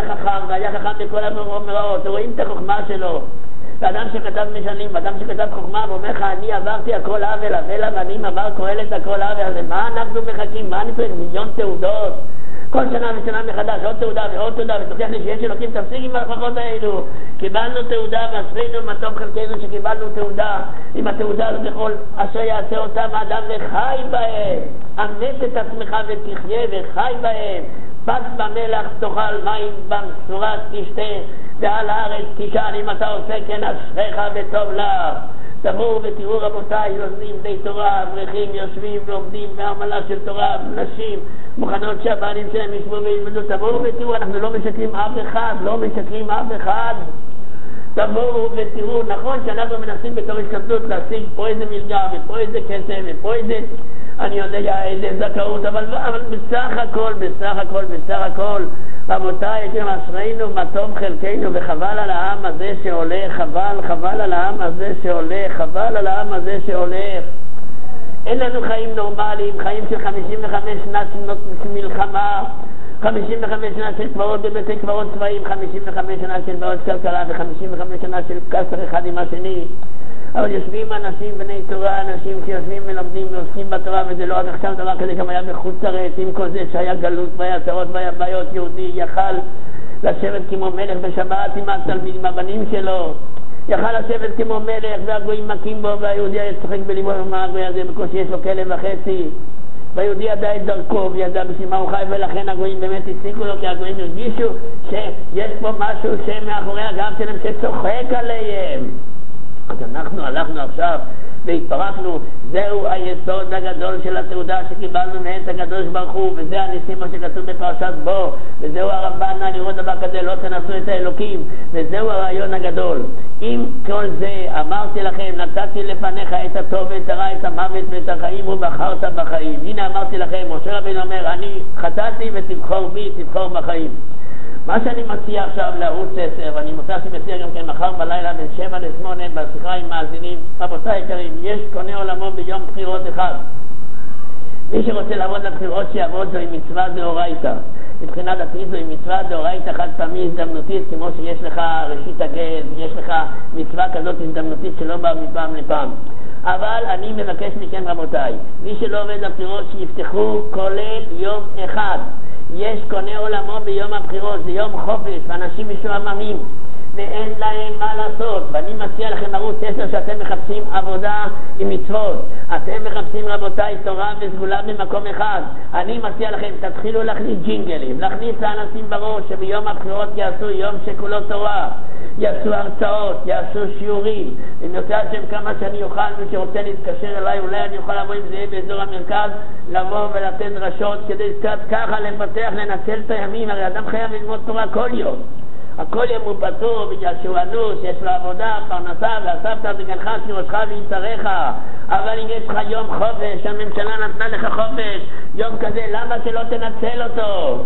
חכם בכל המאורעות, רואים את החוכמה שלו. ואדם שכתב משלים, ואדם שכתב חוכמה ואומר לך, אני עברתי הכל עוול, ואני עבר קהלת הכל עוול. מה אנחנו מחכים? מה אני צריך? מיליון תעודות כל שנה ושנה מחדש, עוד תעודה ועוד תעודה, ותוכיח לי שיש אלוקים. תפסיק עם ההוכחות האלו. קיבלנו תעודה ואשרינו מה טוב חלקנו שקיבלנו תעודה. עם התעודה הזאת יכול אשרי יעשה אותם האדם וחי בהם. אמץ את עצמך ותחיה וחי בהם. פת במלח תאכל, מים במשורה תשתה, ועל הארץ תשען. אם אתה עושה כן אשריך וטוב לך. תבואו ותראו רבותיי, לומדים בני תורה, אברכים יושבים ועומדים בעמלה של תורה, נשים מוכנות שהבעלים שלהם ישבו וילמדו. תבואו ותראו, אנחנו לא משקרים אף אחד, תבואו ותראו. נכון שאנחנו מנסים בתור השתדלות להשיג פה איזה מלגה ופה איזה כסף ופה איזה, אני יודע, איזה זכאות, אבל בסך הכל רבותיי, אשרינו מה טוב חלקנו, וחבל על העם הזה שהולך, חבל על העם הזה שהולך, חבל על העם הזה שהולך. אין לנו חיים נורמליים, חיים של 55 שנת מלחמה, 55 שנה של קברות בבתי קברות צבאיים, 55 שנה של בעיות כלכלה ו55 שנה של קסר אחד עם השני. אבל יושבים אנשים בני תורה, אנשים שיושבים ולומדים ועוסקים בתורה, וזה לא עד עכשיו דבר כזה, גם היה בחוץ לארץ, עם כל זה שהיה גלות והיה צרות והיה בעיות. יהודי יכל לשבת כמו מלך בשבת עם התלמידים, עם הבנים שלו, יכל לשבת כמו מלך והגויים מכים בו, והיהודי היה צוחק בליבו ומה הגוי הזה בקושי יש לו כלב וחצי, והיהודי ידע את דרכו וידע בשביל מה הוא חי, ולכן הגויים באמת הפסיקו לו, כי הגויים הרגישו שיש פה משהו שמאחורי הגב שלהם שצוחק עליהם. אז אנחנו הלכנו עכשיו והתפרקנו. זהו היסוד הגדול של התעודה שקיבלנו מאת הקדוש ברוך הוא, וזה הניסים שכתוב בפרשת בו, וזהו הרמב"ן, לראות דבר כזה לא תנסו את האלוקים, וזהו הרעיון הגדול. עם כל זה אמרתי לכם, נתתי לפניך את הטוב ואת הרע, את המוות ואת החיים, ובחרת בחיים. הנה אמרתי לכם, משה רבינו אומר, אני חטאתי ותבחור בי, תבחור בחיים. מה שאני מציע עכשיו לערוץ 10, ואני מציע גם כן מחר בלילה בין 7 ל-8 בשיחה עם מאזינים, רבותיי יקרים, יש קונה עולמו ביום בחירות אחד. מי שרוצה לעבוד לבחירות שיעבוד, זוהי מצווה דאורייתא. מבחינה דתית זוהי מצווה דאורייתא חד פעמי הזדמנותית, כמו שיש לך ראשית הגט, יש לך מצווה כזאת הזדמנותית שלא באה מפעם לפעם. אבל אני מבקש מכם רבותיי, מי שלא עובד לבחירות שיפתחו כולל יום אחד. יש קונה עולמו ביום הבחירות, זה יום חופש, ואנשים משועממים ואין להם מה לעשות. ואני מציע לכם ערוץ 10 שאתם מחפשים עבודה עם מצוות, אתם מחפשים רבותיי תורה וסגולה במקום אחד, אני מציע לכם תתחילו להכניס ג'ינגלים, להכניס לאנשים בראש שביום הבחירות יעשו יום שכולו תורה, יעשו הרצאות, יעשו שיעורים. אם יוצא השם כמה שאני אוכל, מי שרוצה להתקשר אליי, אולי אני יכול לבוא עם זה באזור המרכז, לבוא ולתת דרשות כדי קצת ככה לפתח, לנצל את הימים. הרי אדם חייב ללמוד תורה כל יום, הכל יום הוא פטור בגלל שהוא אנוס, יש לו עבודה, פרנסה, ואספת תגנך סירושך ויצריך. אבל אם יש לך יום חופש, הממשלה נתנה לך חופש, יום כזה, למה שלא תנצל אותו?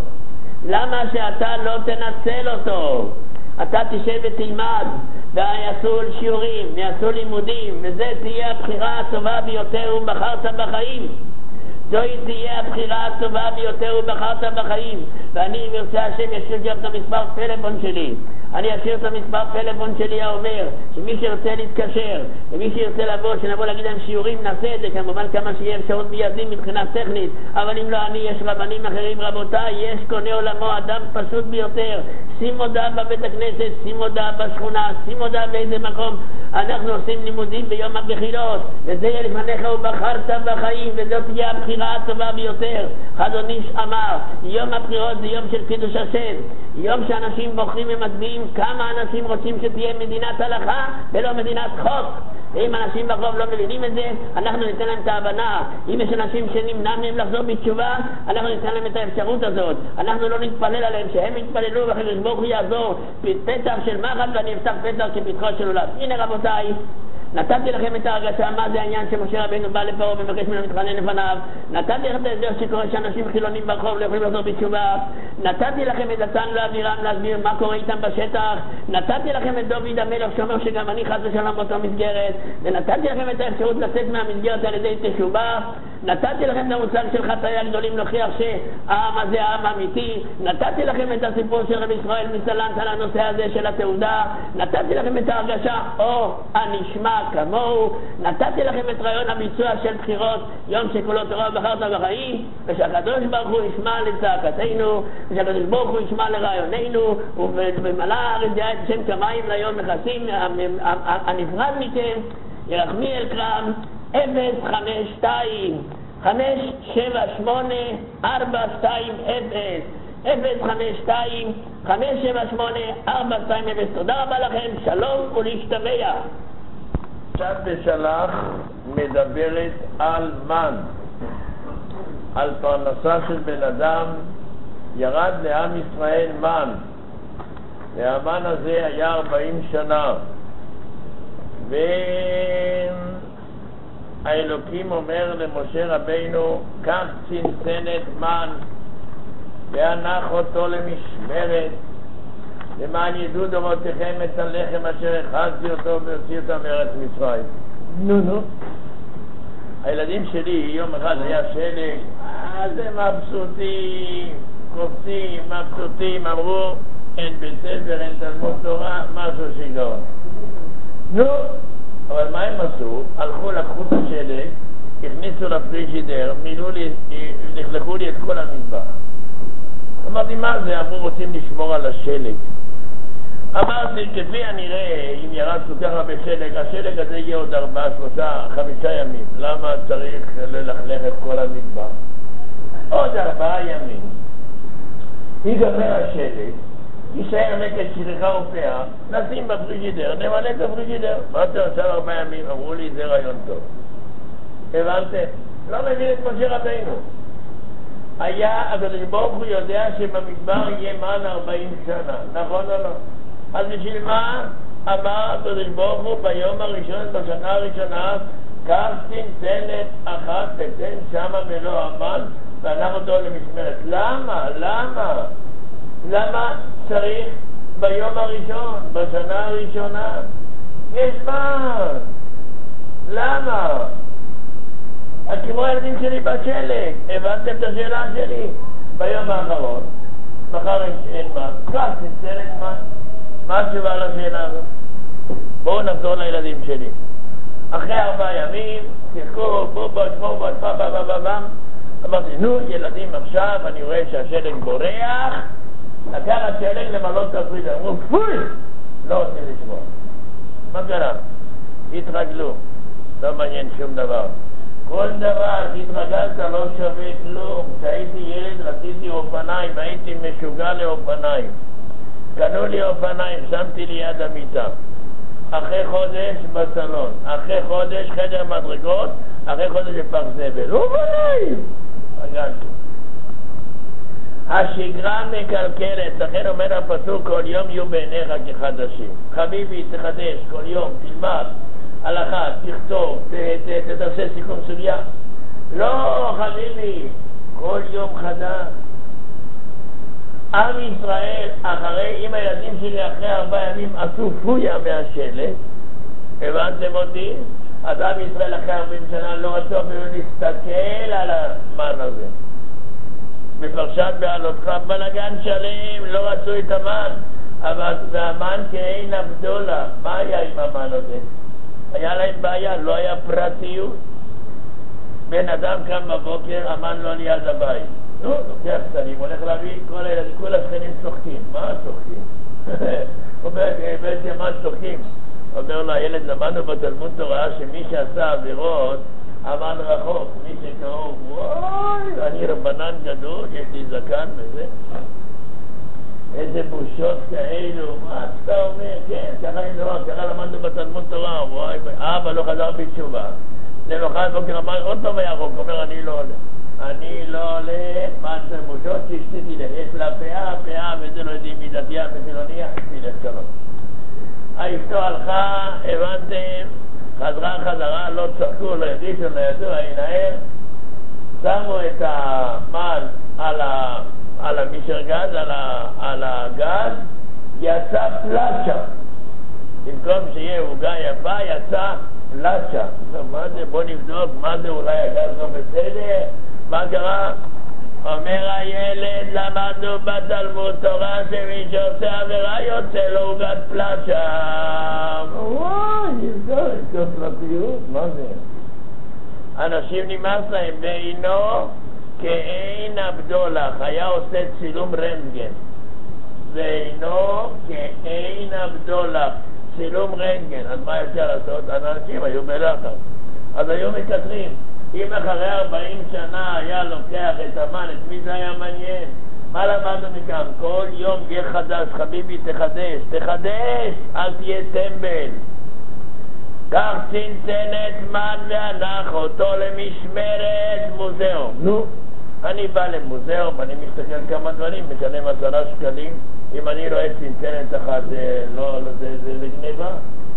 למה שאתה לא תנצל אותו? אתה תשב ותלמד, ויעשו שיעורים, ויעשו לימודים, וזה תהיה הבחירה הטובה ביותר, ובחרת בחיים. זוהי תהיה הבחירה הטובה ביותר, ובחרת בחיים. ואני מרצה השם ישאיר גם את המספר פלאפון שלי, אני אשאיר את המספר פלאפון שלי האומר שמי שירצה להתקשר ומי שירצה לבוא, שנבוא להגיד להם שיעורים, נעשה את זה כמובן כמה שיהיה אפשרות בידים מבחינה טכנית, אבל אם לא אני, יש רבנים אחרים. רבותיי, יש קונה עולמו, אדם פשוט ביותר, שים מודעה בבית הכנסת, שים מודעה בשכונה, שים מודעה באיזה מקום, אנחנו עושים לימודים ביום הבחירות, וזה יהיה לפניך ובחרת בחיים, וזאת תהיה הבחירה הטובה ביותר. חזון איש אמר, יום הבחירות זה יום של קידוש השם, יום שאנשים בוחרים ומצביעים. כמה אנשים רוצים שתהיה מדינת הלכה ולא מדינת חוק? ואם אנשים ברוב לא מבינים את זה, אנחנו ניתן להם את ההבנה. אם יש אנשים שנמנע מהם לחזור בתשובה, אנחנו ניתן להם את האפשרות הזאת. אנחנו לא נתפלל עליהם שהם יתפללו והקדוש ברוך הוא יעזור פתח של מחט ואני אפתח פתח כפתחו של עולם. הנה רבותיי, נתתי לכם את ההרגשה מה זה העניין שמשה רבינו בא לפה ומבקש ממנו מתחנן לפניו. נתתי לכם את ההסבר שקורה שאנשים חילונים ברחוב לא יכולים לחזור בתשובה. נתתי לכם את דתן ואבירם להסביר מה קורה איתם בשטח. נתתי לכם את דוד המלך שאומר שגם אני חס ושלום באותו מסגרת, ונתתי לכם את האפשרות לצאת מהמסגרת על ידי תשובה. נתתי לכם את המושג של חטאי הגדולים להוכיח שהעם הזה העם אמיתי. נתתי לכם את הסיפור של רבי ישראל מסלנט על הנושא הזה של התעודה. נתתי לכם את ההרגשה או הנשמע כמוהו. נתתי לכם את רעיון הביצוע של בחירות, יום שכולו תורה ובחרת בחיים, ושהקדוש ברוך הוא ישמע לצעקתנו, ושהקדוש ברוך הוא ישמע לרעיוננו, ובמלא הארץ יהיה את שם כמים ליום מכסים. הנפרד מכם ירחמיאל קרם 052 578 420 052 578 420. תודה רבה לכם, שלום ולהשתמע. פרשת בשלח מדברת על מן, על פרנסה של בן אדם. ירד לעם ישראל מן, והמן הזה היה 40 שנה, והאלוקים אומר למשה רבינו, קח צנצנת מן והנח אותו למשמרת, למען ידעו דורותיכם את הלחם אשר הכנתי אותו והוציא אותם מארץ מצרים. נו. הילדים שלי יום אחד היה שלג, זה מבסוטים, קופצים, מבסוטים, אמרו אין בית ספר, אין תלמוד תורה, משהו שיגעון. נו, אבל מה הם עשו? הלכו, לקחו את השלג, הכניסו לפריג'ידר, נחלקו לי את כל המטבח. אמרתי, מה זה? אמרו, רוצים לשמור על השלג. אמרתי, כפי הנראה, אם ירדנו ככה בשלג, השלג הזה יהיה עוד 4, 3, 5 ימים. למה צריך ללכלך את כל המטבח? עוד 4 ימים. ייגמר השלג, יישאר נקד שריכה ופאה, נשים בפריג'ידר, נמלא את הפריג'ידר. מה אתה עושה 4 ימים? אמרו לי, זה רעיון טוב. הבנתם? לא מבין את משה רבינו. הקדוש ברוך הוא יודע שבמדבר יהיה מן 40 שנה, נכון או לא? אז בשביל מה אמר הקדוש ברוך הוא ביום הראשון, בשנה הראשונה, קח צנצנת אחת ותן שמה מלוא המן והנח אותו למשמרת. למה צריך ביום הראשון, בשנה הראשונה? יש זמן. למה? כמו הילדים שלי בשלג, הבנתם את השאלה שלי? ביום האחרון, מחר אין מן, כך צנצנת מן. מה התשובה לשאלה הזאת? בואו נחזור לילדים שלי. אחרי 4 ימים, תחכו, אמרתי, נו ילדים, עכשיו אני רואה שהשלג בורח, לקח השלג למלות את הפריג'ידר. אמרו, פוי! לא רוצים לשמור. מה קרה? התרגלו, לא מעניין שום דבר. כל דבר התרגלת לא שווה כלום. כשהייתי ילד רציתי אופניים, הייתי משוגע לאופניים. קנו לי אופניים, שמתי לי יד המיטה. אחרי חודש בסלון, אחרי חודש חדר מדרגות, אחרי חודש בפח זבל. אופניים! רגלתי. השגרה מקלקלת, לכן אומר הפסוק, כל יום יהיו בעיניך כחדשים. חביבי, תחדש, כל יום, תלמד. הלכה, תכתוב, תעשה סיכום סוגיה. לא, חביבי, כל יום חדש. עם ישראל, אם הילדים שלי אחרי 4 ימים עשו פויה מהשלג, הבנתם אותי? אז עם ישראל אחרי 40 שנה לא רצו אפילו להסתכל על המן הזה. בפרשת בעלותך בלגן שלם, לא רצו את המן, אבל והמן כאין הבדולה. מה היה עם המן הזה? היה להם בעיה, לא היה פרטיות. בן אדם קם בבוקר, המן לא ליד הבית. נו, לוקח סלים, הולך להביא כל הילדים, כל השכנים צוחקים. מה צוחקים? באיזה מה צוחקים? אומר לו, הילד, למדנו בתלמוד תורה שמי שעשה עבירות, המן רחוק. מי שקרוב, וואי, אני רבנן גדול, יש לי זקן וזה. איזה בושות כאלו, מה אתה אומר? כן, ככה אני נורא, ככה למדנו בתלמוד תורה, וואי, אבא לא חזר בתשובה. למחרת בוקר אמר, עוד פעם היה רוק, אומר, אני לא הולך. אני לא הולך, מה זה בושות שהשתיתי לך, יש לה פאה, וזה לא יודעים מי דתייה ופילוניה, תלך שלום. האשתו הלכה, הבנתם, חזרה, לא צחקו, לא ידישו, לא ידעו, הינער, שמו את המן על המשר גז, על הגז, יצא פלאצ'ה. במקום שיהיה עוגה יפה, יצא פלאצ'ה. מה זה? בוא נבדוק, מה זה? אולי הגז לא בסדר? מה קרה? אומר הילד, למדנו בתלמוד תורה שמי שעושה עבירה יוצא לו עוגת פלאצ'ה. וואי, נבדוק פרטיות, מה זה? אנשים נמאס להם, ואינו כאין הבדולח, היה עושה צילום רנטגן. ואינו כאין הבדולח, צילום רנטגן. אז מה אפשר לעשות? אנשים היו בלחץ, אז היו מקטרים. אם אחרי 40 שנה היה לוקח את המן, את מי זה היה מעניין? מה למדנו מכאן? כל יום יהיה חדש, חביבי, תחדש, אל תהיה טמבל. כך צנצנת מן והנח אותו למשמרת מוזיאום. נו, אני בא למוזיאום, אני מסתכל כמה דברים, משלם 10 שקלים. אם אני רואה צנצנת אחת, זה גניבה.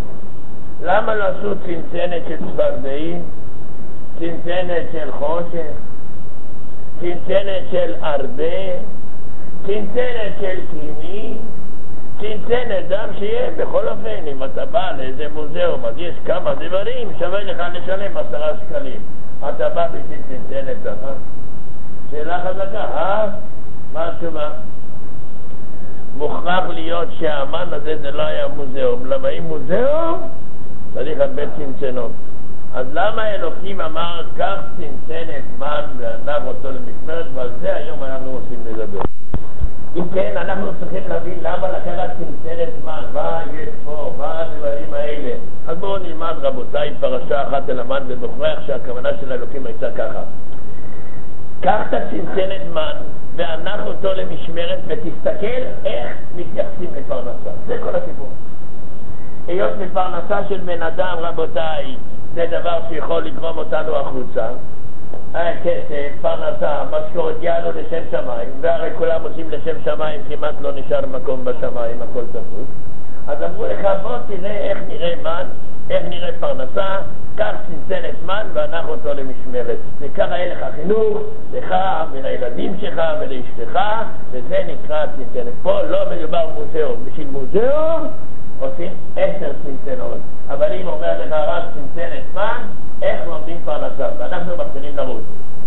למה לא עשו צנצנת של צפרדעים? צנצנת של חושך? צנצנת של הרבה? צנצנת של קיני, צנצנת דם שיהיה בכל אופן. אם אתה בא לאיזה מוזיאום אז יש כמה דברים, שווה לך לשלם 10 שקלים. אתה בא בשביל צנצנת ככה? שאלה חזקה, מה התשובה? מוכרח להיות שהאמן הזה זה לא היה מוזיאום. למה אם מוזיאום צריך הרבה צנצנות. אז למה אלוקים אמר כך צנצנת מן וענף אותו למשמרת, ועל זה היום אנחנו רוצים לדבר. אם כן, אנחנו צריכים להבין למה לקחת צנצנת מן, מה יש פה, מה הדברים האלה. אז בואו נלמד רבותיי פרשה אחת אל המן, ונוכח שהכוונה של אלוקים הייתה ככה. קח את הצנצנת מן וענף אותו למשמרת ותסתכל איך מתייחסים לפרנסה. זה כל הסיפור. היות מפרנסה של בן אדם, רבותיי, זה דבר שיכול לגרום אותנו החוצה. כסף, פרנסה, משכורת יענו לשם שמיים, והרי כולם עושים לשם שמיים, כמעט לא נשאר מקום בשמיים, הכל תפוס. אז אמרו לך, בוא תראה איך נראה מן, איך נראה פרנסה, קח צנצנת מן וענף אותו למשמרת. וככה יהיה לך חינוך, לך ולילדים שלך ולאשתך, וזה נקרא צנצנת. פה לא מדובר מוזיאום. בשביל מוזיאום עושים 10 צנצנות, אבל אם אומר לך רק צנצנת מן, איך לומדים פרנסה? ואנחנו מתחילים לרוץ.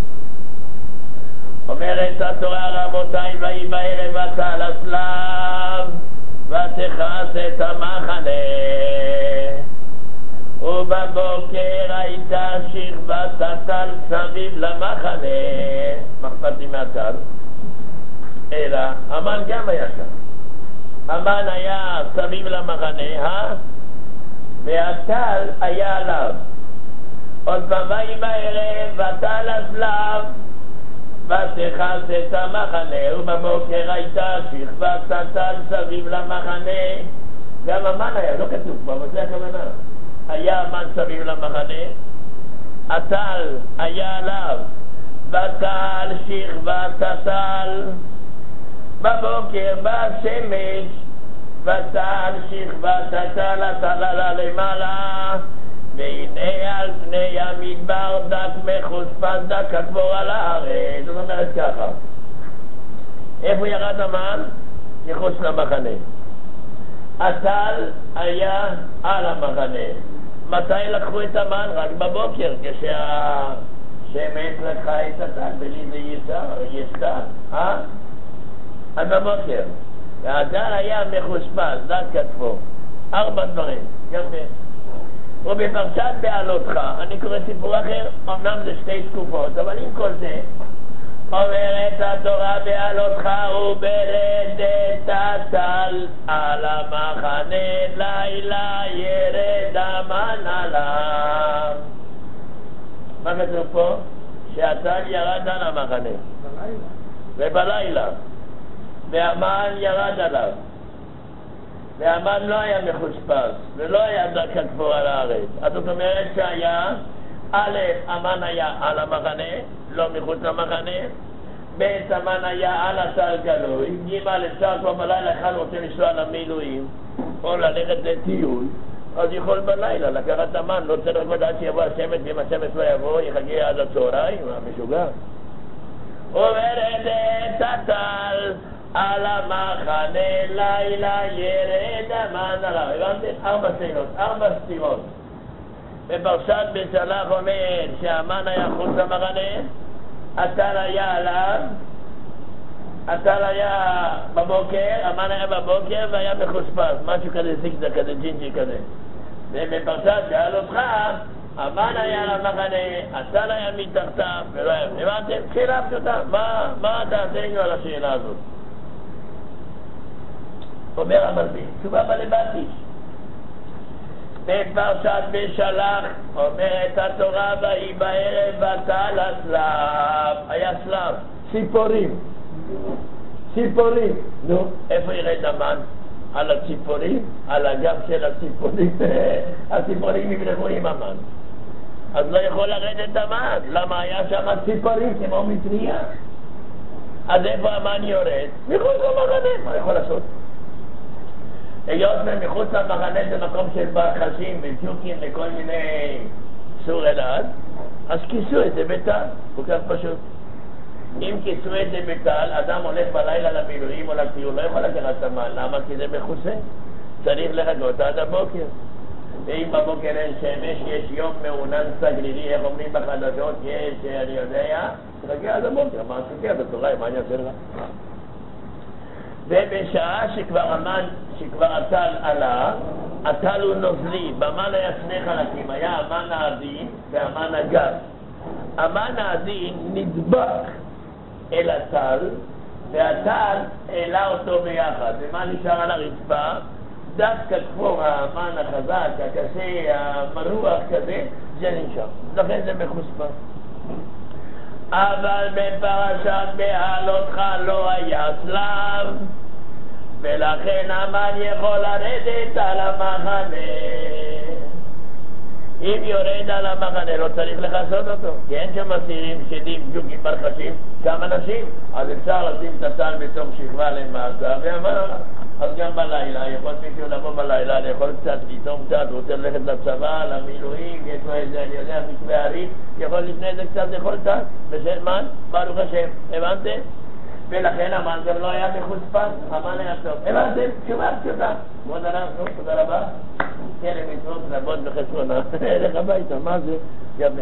אומרת התורה, רבותיי, ויהי בערב ותעל הצלב ותכס את המחנה, ובבוקר הייתה שכבת הטל סביב למחנה. מה אכפת לי מהטל? אלא המן גם היה שם. המן היה סביב למחנה, והטל היה עליו. עוד פעם, ויהי בערב ותעל הצלב ותכס את המחנה, ובבוקר הייתה שכבת הטל סביב למחנה. גם המן היה, לא כתוב פה, אבל זה הכוונה. היה המן סביב למחנה, הטל היה עליו, ותעל שכבת הטל. בבוקר בא השמש, ותעל שכבת הטל, הטל עלה למעלה, והנה על פני המדבר דק מחוספס, דק כתבור על הארץ. זאת אומרת ככה, איפה ירד המן? מחוץ למחנה. הטל היה על המחנה. מתי לקחו את המן? רק בבוקר, כשהשמש לקחה את הטל, בלי זה יסתר. אז בבוקר. והטל היה מחוספס, דק כתבור. 4 דברים. יפה. ובפרשת בעלותך, אני קורא סיפור אחר, אמנם זה 2 תקופות, אבל עם כל זה, אומרת התורה, בעלותך וברדת הטל על המחנה, לילה ירד המן עליו. מה כתוב פה? שהטל ירד על המחנה. ובלילה. והמן ירד עליו. והמן לא היה מחוספס, ולא היה דק כתבור על הארץ. אז זאת אומרת שהיה, א', המן היה על המחנה, לא מחוץ למחנה, ב', המן היה על הטל גלוי, ג', אפשר כבר בלילה אחד רוצה לנסוע למילואים, או ללכת לטיול, אז יכול בלילה לקחת המן, לא צריך לקרוא עד שיבוא השמש, ואם השמש לא יבוא, יחכה עד הצהריים, המשוגע. וברדת הטל על המחנה, לילה ירד המן עליו. הבנתם? 4 שאלות, 4 סתירות. בפרשת בשלח אומר שהמן היה חוץ למחנה, הטל היה עליו, הטל היה בבוקר, המן היה בבוקר והיה מחוספס, משהו כזה זיקזק, כזה ג'ינג'י כזה. ובפרשת בעלותך, המן היה על המחנה, הטל היה מתחתיו, ולא היה. הבנתם? שאלה פשוטה, מה דעתנו על השאלה הזאת? אומר המלבין, תשובה בלבטיש. בפרשת בשלח אומרת התורה, ויהי בערב ותעל הצלב. היה צלב, ציפורים. ציפורים. נו, איפה ירד המן? על הציפורים? על הגב של הציפורים. הציפורים יברחו עם המן. אז לא יכול לרדת המן. למה? היה שם ציפורים כמו מטריה. אז איפה המן יורד? מחוץ למחנה. מה יכול לעשות? היות מחוץ למחנה זה מקום של ברחשים וג'וקים וכל מיני סור אלעד, אז כיסו את זה בטל, כל כך פשוט. אם כיסו את זה בטל, אדם הולך בלילה למילואים או לטיול, לא יכול לקחת את המן. למה? כי זה מכוסה. צריך לחכות עד הבוקר. ואם בבוקר אין שמש, יש יום מעונן סגרירי, איך אומרים בחדשות, יש, אני יודע, תחכה עד הבוקר, מה עשיתי עד הצהריים, מה אני אעשה לך? ובשעה שכבר הטל עלה, הטל הוא נוזלי, במן היה שני חלקים, היה המן העדין והמן הגס. המן העדין נדבק אל הטל, והטל העלה אותו ביחד. ומה נשאר על הרצפה? דווקא כמו המן החזק, הקשה, המרוח כזה, זה נשאר. לכן זה מחוספס. אבל בפרשת בהעלותך לא היה צלב, ולכן המן יכול לרדת על המחנה. אם יורד על המחנה לא צריך לחסות אותו, כי אין שם אסירים, שדים, ג'וקים, פרחשים, כמה נשים, אז אפשר לשים את הטל בתוך שכבה למטה, אז גם בלילה, יכול מישהו לבוא בלילה, לאכול קצת, ליטום קצת, רוצה ללכת לצבא, למילואים, יש לו איזה, אני יודע, מצווה הריב, יכול לפני זה קצת לאכול קצת, בשמן, ברוך השם, הבנתם? ולכן המן גם לא היה מחוספס, המן היה טוב. הבנתם? תשובה פשוטה. כבוד הרב, תודה רבה. כן, מצוות רבות בחסרונה. אלך הביתה, מה זה? יפה.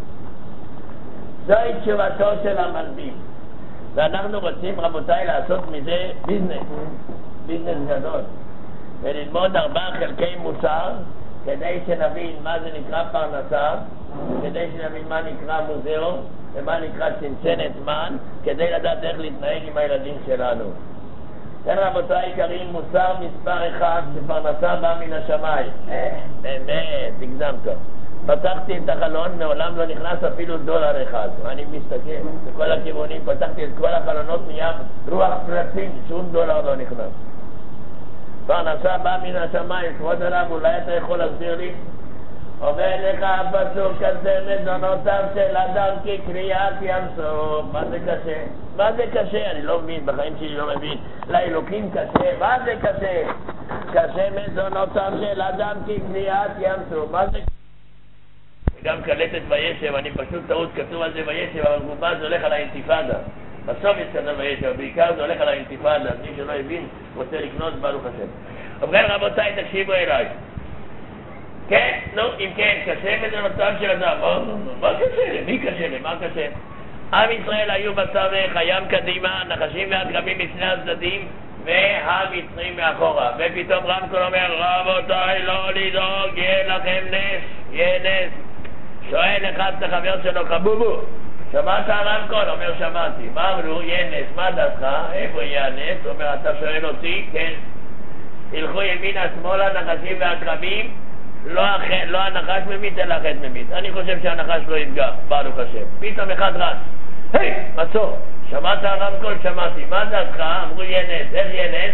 זוהי תשובתו של המלבים. ואנחנו רוצים, רבותיי, לעשות מזה ביזנס גדול. וללמוד 4 חלקי מוסר, כדי שנבין מה זה נקרא פרנסה, כדי שנבין מה נקרא מוזיאום, ומה נקרא צנצנת מן, כדי לדעת איך להתנהג עם הילדים שלנו. כן, רבותיי היקרים, מוסר מספר 1, שפרנסה באה מן השמיים. באמת, הגזמת. פתחתי את החלון, מעולם לא נכנס אפילו דולר אחד. אני מסתכל, בכל הכיוונים, פתחתי את כל החלונות, נהיה רוח פרצים, שום דולר לא נכנס. פרנסה באה מן השמיים, כבוד הרב, אולי אתה יכול להסביר לי? אומר לך הפסוק כזה, מזונותיו של אדם כקריאת ים סוף. מה זה קשה? מה זה קשה? אני לא מבין, בחיים שלי לא מבין. לאלוקים קשה, מה זה קשה? קשה מזונותיו של אדם כקריאת ים סוף. מה זה? גם קלטת וישב, אני פשוט טעות, כתוב על זה וישב, אבל גובה זה הולך על האינתיפאדה. בסוף יש כזה וישב, בעיקר זה הולך על האינתיפאדה. מי שלא הבין רוצה לקנות, ברוך השם. ובכן רבותיי, תקשיבו אליי. כן, נו, אם כן, קשה מזונותיו של אדם. מה קשה? מי קשה? מה קשה? עם ישראל היו בתווך, הים קדימה, נחשים ועקרבים משני הצדדים, והמצרים מאחורה. ופתאום רמקול אומר, רבותיי, לא לדאוג, יהיה לכם נס, יהיה נס. שואל אחד את החבר שלו, חבובו, שמעת רמקול? אומר, שמעתי. מה אמרו? יהיה נס, מה דעתך? איפה יהיה הנס? אומר, אתה שואל אותי? כן. הלכו ימינה, שמאלה, נחשים ועקרבים, לא הנחש ממית, אלא החטא ממית. אני חושב שהנחש לא יפגע, ברוך השם. פתאום אחד רץ, היי, מצור, שמעת הרמקול? שמעתי. מה דעתך? אמרו יהיה נס. איך יהיה נס?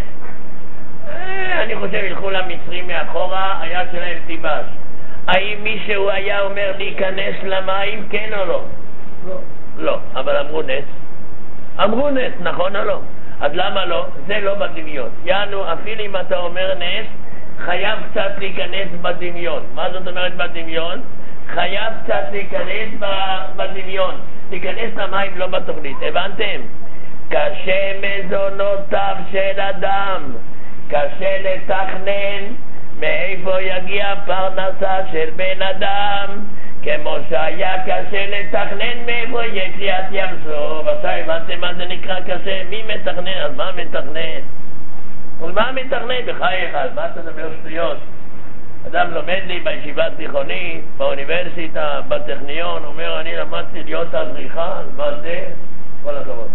אני חושב ילכו למצרים מאחורה, היד שלהם תיבש. האם מישהו היה אומר להיכנס למים, כן או לא? לא, אבל אמרו נס. אמרו נס, נכון או לא? אז למה לא? זה לא בדמיון. יענו, אפילו אם אתה אומר נס, חייב קצת להיכנס בדמיון. מה זאת אומרת בדמיון? חייב קצת להיכנס בדמיון. להיכנס למים לא בתוכנית. הבנתם? קשה מזונותיו של אדם, קשה לתכנן מאיפה יגיע פרנסה של בן אדם, כמו שהיה קשה לתכנן מאיפה יהיה קריאת ים סוף. עכשיו הבנתם מה זה נקרא קשה? מי מתכנן? אז מה מתכנן? ומה מתכנן? בחייך, אז מה אתה מדבר שטויות? אדם לומד לי בישיבה תיכונית, באוניברסיטה, בטכניון, אומר אני למדתי להיות אדריכל, מה זה? כל הכבוד.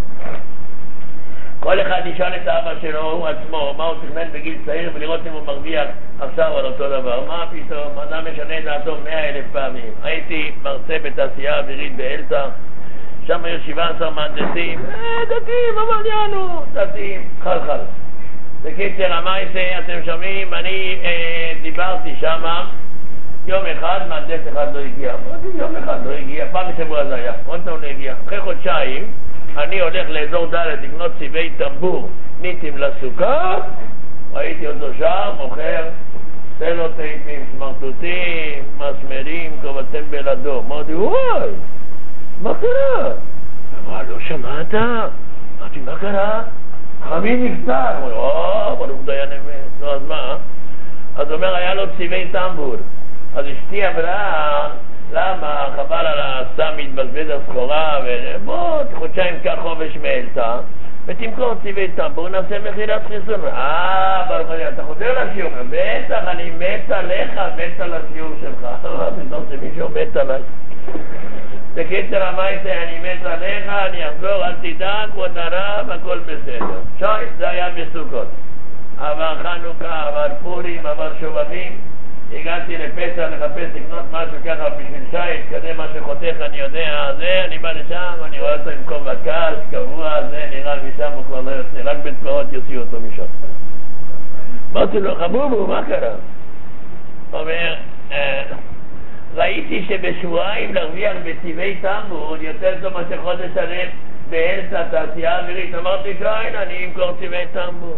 כל אחד ישאל את האבא שלו, הוא עצמו, מה הוא תכנן בגיל צעיר, ולראות אם הוא מרוויח עכשיו על אותו דבר. מה פתאום? אדם משנה את דעתו 100,000 פעמים. הייתי מרצה בתעשייה אווירית באלתא, שם היו 17 מהנדסים, דתיים, אבל יענו, דתיים, חלחל. בקיצר, המייסה, אתם שומעים, אני דיברתי שם, יום אחד, מהנדס אחד לא הגיע. יום אחד לא הגיע, פעם בשבוע זה היה, עוד פעם לא הגיע. אחרי חודשיים, אני הולך לאזור ד' לקנות צבעי טמבור, ניטים לסוכה, ראיתי אותו שם, מוכר סלוטייפים, סמרטוטים, מסמרים, קובצם בלדו. אמרתי, וואי, מה קרה? לא שמעת? אמרתי, מה קרה? חמי נפטר. הוא אומר, ברוך דיין אמת. נו, אז מה? אז הוא אומר, היה לו צבעי טמבור. אז אשתי אמרה, למה? חבל על הסתם מתבזבז הסחורה, ובוא, חודשיים כך חופש מאלתה, ותמכור צבעי טמבור, נעשה מכירת חיסון. ברוך דיין, אתה חוזר לשיעור? בטח, אני מת עליך, מת על השיעור שלך. פתאום שמישהו מת עליי. בקיצר המייסה, אני מת עליך, אני אחזור, אל תדאג, כבוד הרב, הכל בסדר. שוי, זה היה בסוכות. עבר חנוכה, עבר פורים, עבר שובבים. הגעתי לפסח לחפש לקנות משהו ככה בשביל שייט, כזה מה שחותך אני יודע, זה, אני בא לשם, אני רואה אותו עם כובע קש, קבוע, זה נראה משם, הוא כבר לא יוצא, רק בתפרות יוציאו אותו משם. אמרתי לו, חבובו, מה קרה? אומר, ראיתי שבשבועיים להרוויח בצבעי טמבור יותר טוב מה שחודש שלם באלץ התעשייה האווירית. אמרתי, כן, אני אמכור צבעי טמבור.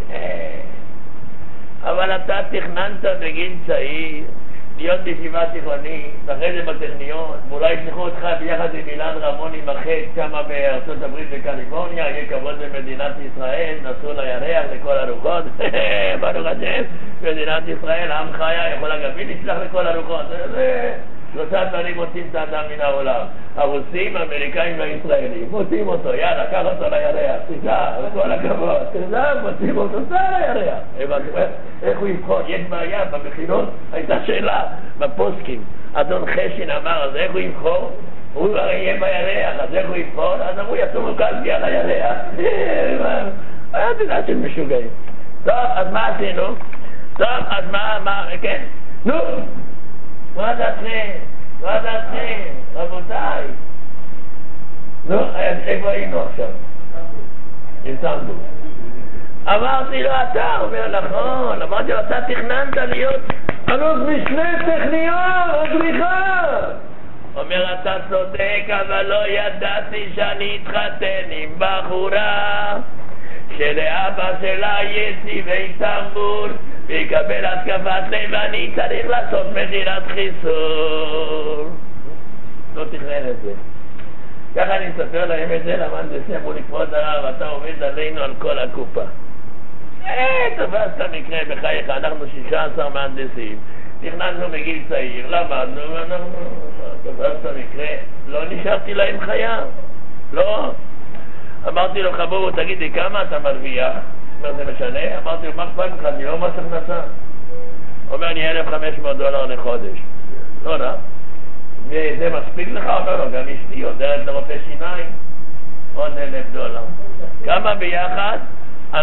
אבל אתה תכננת בגיל צעיר להיות בישיבה תיכונית, אחרי זה בטכניון, ואולי ישלחו אותך ביחד עם אילן רמון עם החץ שמה בארצות הברית וקליפורניה, יהיה כבוד במדינת ישראל, נסעו לירח לכל הרוחות, ברוך השם, מדינת ישראל, עם חיה, יכולה גם היא לשלח לכל הרוחות, שלושה דברים מוצאים את האדם מן העולם, הרוסים, האמריקאים והישראלים, מוצאים אותו, יאללה, קח אותו לירח, תיסע, כל הכבוד, תיסע, מוצאים אותו, תיסע לירח. איך הוא יבחור? יש בעיה במכינות, הייתה שאלה בפוסקים, אדון חשין אמר, אז איך הוא יבחור? הוא הרי יהיה בירח, אז איך הוא יבחור? אז אמרו, יצאו קלפי על הירח. היה תדע של משוגעים. טוב, אז מה עשינו? טוב, אז מה, כן? נו! מה דעתכם, רבותיי? נו, איפה היינו עכשיו? עם טמבור. אמרתי לו, אתה, אומר נכון, אמרתי לו, אתה תכננת להיות אלוף משנה טכניון, אדריכל. אומר, אתה צודק, אבל לא ידעתי שאני אתחתן עם בחורה שלאבא שלה יהיה צבעי טמבור ויקבל התקפת לב ואני צריך לעשות מכירת חיסון. לא תכנן את זה. ככה אני מספר להם את זה למהנדסים, אמרו לי, כבוד הרב, אתה עובד עלינו על כל הקופה. תפסת מקרה בחייך, אנחנו 16 מהנדסים, תכננו מגיל צעיר, למדנו, תפסת מקרה, לא נשארתי להם חיה, לא. אמרתי לו, חבובו, תגיד לי, כמה אתה מרוויח? אומר, זה משנה? אמרתי לו, מה אכפת לך? אני לא מס הכנסה. אומר, אני $1,500 לחודש. לא רע. וזה מספיק לך? אומר לו, גם אשתי עוזרת לרופא שיניים. עוד $1,000. כמה ביחד? $2,500.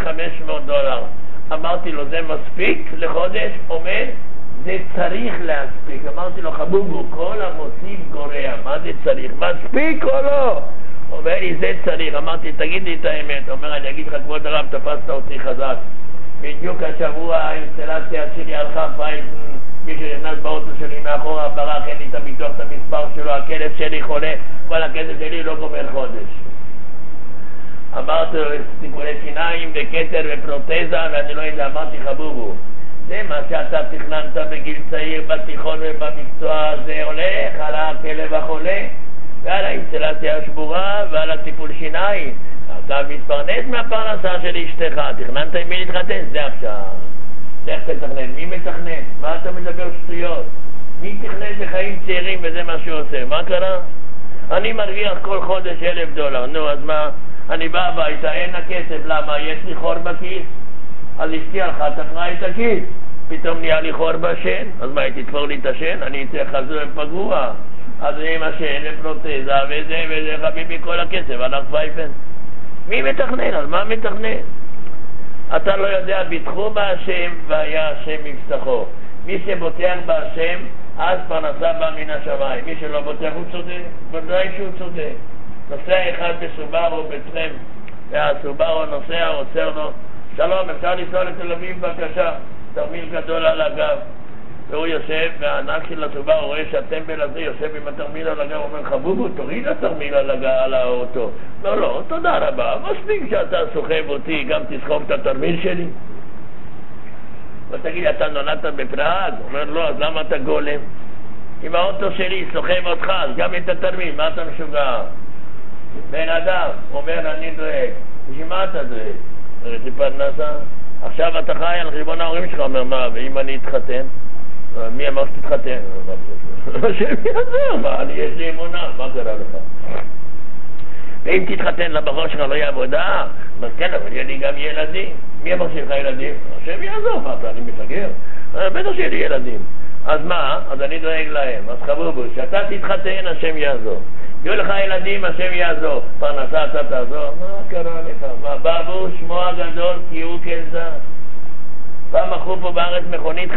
אמרתי לו, זה מספיק לחודש? אומר, זה צריך להספיק. אמרתי לו, חבובו, כל המוסיף גורע. מה זה צריך? מספיק או לא? אומר לי, זה צריך. אמרתי, תגיד לי את האמת. אומר, אני אגיד לך, כבוד הרב, תפסת אותי חזק. בדיוק השבוע האינסטלציה שלי הלכה פייל, מי שנכנס באוטו שלי מאחורה ברח, אין לי את הביטוח, את המספר שלו, הכלב שלי חולה, כל הכסף שלי לא גומר חודש. אמרתי לו, טיפולי שיניים וכתר ופרוטזה, ואני לא יודע, אמרתי, חבובו, זה מה שאתה תכננת בגיל צעיר, בתיכון ובמקצוע, זה הולך על הכלב החולה ועל האינסטלציה השבורה ועל הטיפול שיניים. אתה מתפרנס מהפרנסה של אשתך, תכננת עם מי להתחתן, זה עכשיו. איך תתכנן? מי מתכנן? מה אתה מדבר שטויות? מי תכנן בחיים צעירים וזה מה שהוא עושה? מה קרה? אני מרוויח כל חודש $1,000. נו, אז מה? אני בא הביתה, אין הכסף, למה? יש לי חור בכיס. אז אשתי הלכה, תפרה את הכיס. פתאום נהיה לי חור בשן. אז מה, היא תתפור לי את השן? אני אצא חזור פגוע. אז עם השן לפרוטזה וזה חביבי, כל הכסף הלך פייפן. מי מתכנן? על מה מתכנן? אתה לא יודע, ביטחו בהשם והיה השם מבטחו. מי שבוטח בהשם, אז פרנסה בא מן השמיים. מי שלא בוטח הוא צודק, ודאי שהוא צודק. נוסע אחד בסוברו בצלם, והסוברו נוסע, עוצר לו, שלום, אפשר לנסוע לתל אביב בבקשה, תרמיל גדול על הגב. והוא יושב, והענק של הסוברו רואה שהטמבל הזה יושב עם התרמיל על הגב, אומר, חבובו, תוריד התרמיל על האוטו. לא, תודה רבה, מספיק שאתה סוחב אותי, גם תסחוב את התרמיל שלי. ותגיד, אתה נולדת בפראג? אומר, לא, אז למה אתה גולם? אם האוטו שלי סוחב אותך, אז גם את התרמיל, מה אתה משוגע? בן אדם אומר אני דואג, בשביל מה אתה דואג? ראיתי פרנסה, עכשיו אתה חי על חשבון ההורים שלך, אומר מה, ואם אני אתחתן? מי אמר שתתחתן? השם יעזור, יש לי אמונה, מה קרה לך? ואם תתחתן לבחור שלך לא יהיה עבודה, אז כן, אבל יהיה לי גם ילדים. מי אמר שיש לך ילדים? השם יעזור, מה אתה, אני מפגר? בטח שיהיה לי ילדים. אז מה? אז אני דואג להם. אז חבובו, שאתה תתחתן, השם יעזור. יהיו לך ילדים, השם יעזור. פרנסה אתה תעזור? מה קרה לך? מה, באבו שמו הגדול כי הוא כזר. פעם מכרו פה בארץ מכונית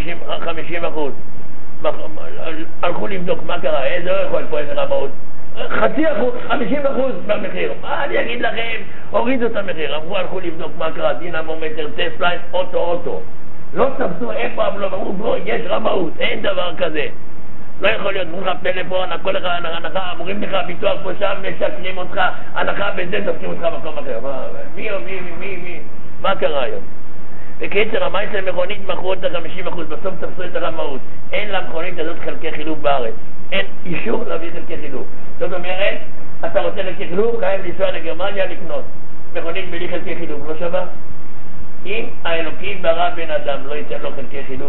50%. הלכו לבדוק מה קרה, איזה לא יכול פה איזה רמאות. 0.5%, 50% במחיר. מה אני אגיד לכם? הורידו את המחיר. אמרו, הלכו לבדוק מה קרה, דינמומטר, טסלה, אוטו. לא תפסו איפה, אבל אמרו, בוא, יש רמאות, אין דבר כזה. לא יכול להיות, אמרו לך פלאפון, הכל לך הנחה, אמורים לך ביטוח פה שם, משקרים אותך, הנחה בזה, דופקים אותך במקום אחר. מי? מה קרה היום? בקיצר, המייס למכונית מכרו אותה 50%, בסוף תפסו את הרמאות. אין למכונית הזאת חלקי חילוף בארץ. אין אישור להביא חלקי חילוף. זאת אומרת, אתה רוצה חלקי חילוף, חייב לנסוע לגרמניה לקנות. מכונית בלי חלקי חילוף, לא שווה? אם האלוקים ברא בן אדם, לא ייתן לו חלקי חילוף.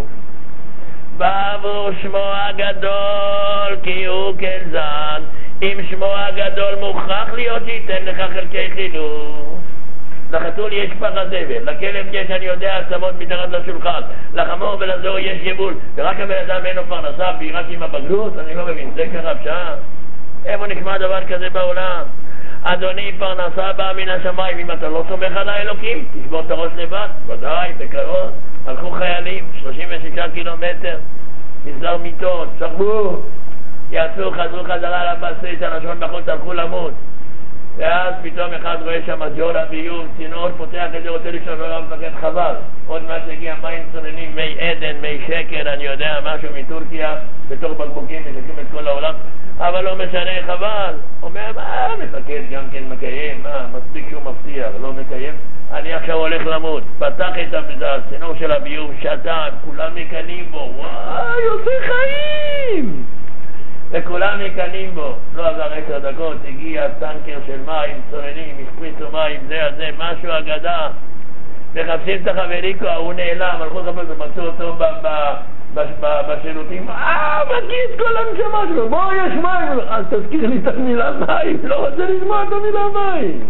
בעבור שמו הגדול כי הוא כזן, אם שמו הגדול מוכרח להיות שייתן לך חלקי חילוף. לחתול יש פח הזבל, לכלב יש, אני יודע, עצמות מתחת לשולחן, לחמור ולזור יש יבול, ורק הבן אדם אין לו פרנסה, רק עם הבגרות, אני לא מבין, זה קרה פשעה? איפה נשמע דבר כזה בעולם? אדוני, פרנסה באה מן השמיים, אם אתה לא סומך על האלוקים, תשבור את הראש לבד, ודאי, בקרוב. הלכו חיילים, 36 קילומטר, מסדר מיטות, שכבו, יצאו, חזרו חזרה לבסיס, הלשון בחוץ, הלכו למות. ואז פתאום אחד רואה שם ג'ורה ביוב, צינור, פותח את זה, רוצה לשאול, לא מפקד חבל. עוד מעט הגיע מים צוננים, מי עדן, מי שקר, אני יודע, משהו מטורקיה, בתוך בקבוקים, משקים את כל העולם, אבל לא משנה, חבל. אומר, מה, מפקד גם כן מקיים, מספיק שהוא מבטיח, לא מקיים. אני עכשיו הולך למות, פתח את הצינור של הביוב, שתה, כולם מקנים בו, וואי, עושה חיים! וכולם מקנים בו. לא עבר 10 דקות, הגיע טנקר של מים, צוננים, השפריצו מים, זה, משהו אגדה. מחפשים את החבריקו, הוא נעלם, הלכו לחפש ומצאו אותו בשירותים. מגיע כל הנשמה שלו, בוא, יש מים. אז תזכיר לי את המילה מים, לא רוצה לשמוע את המילה מים.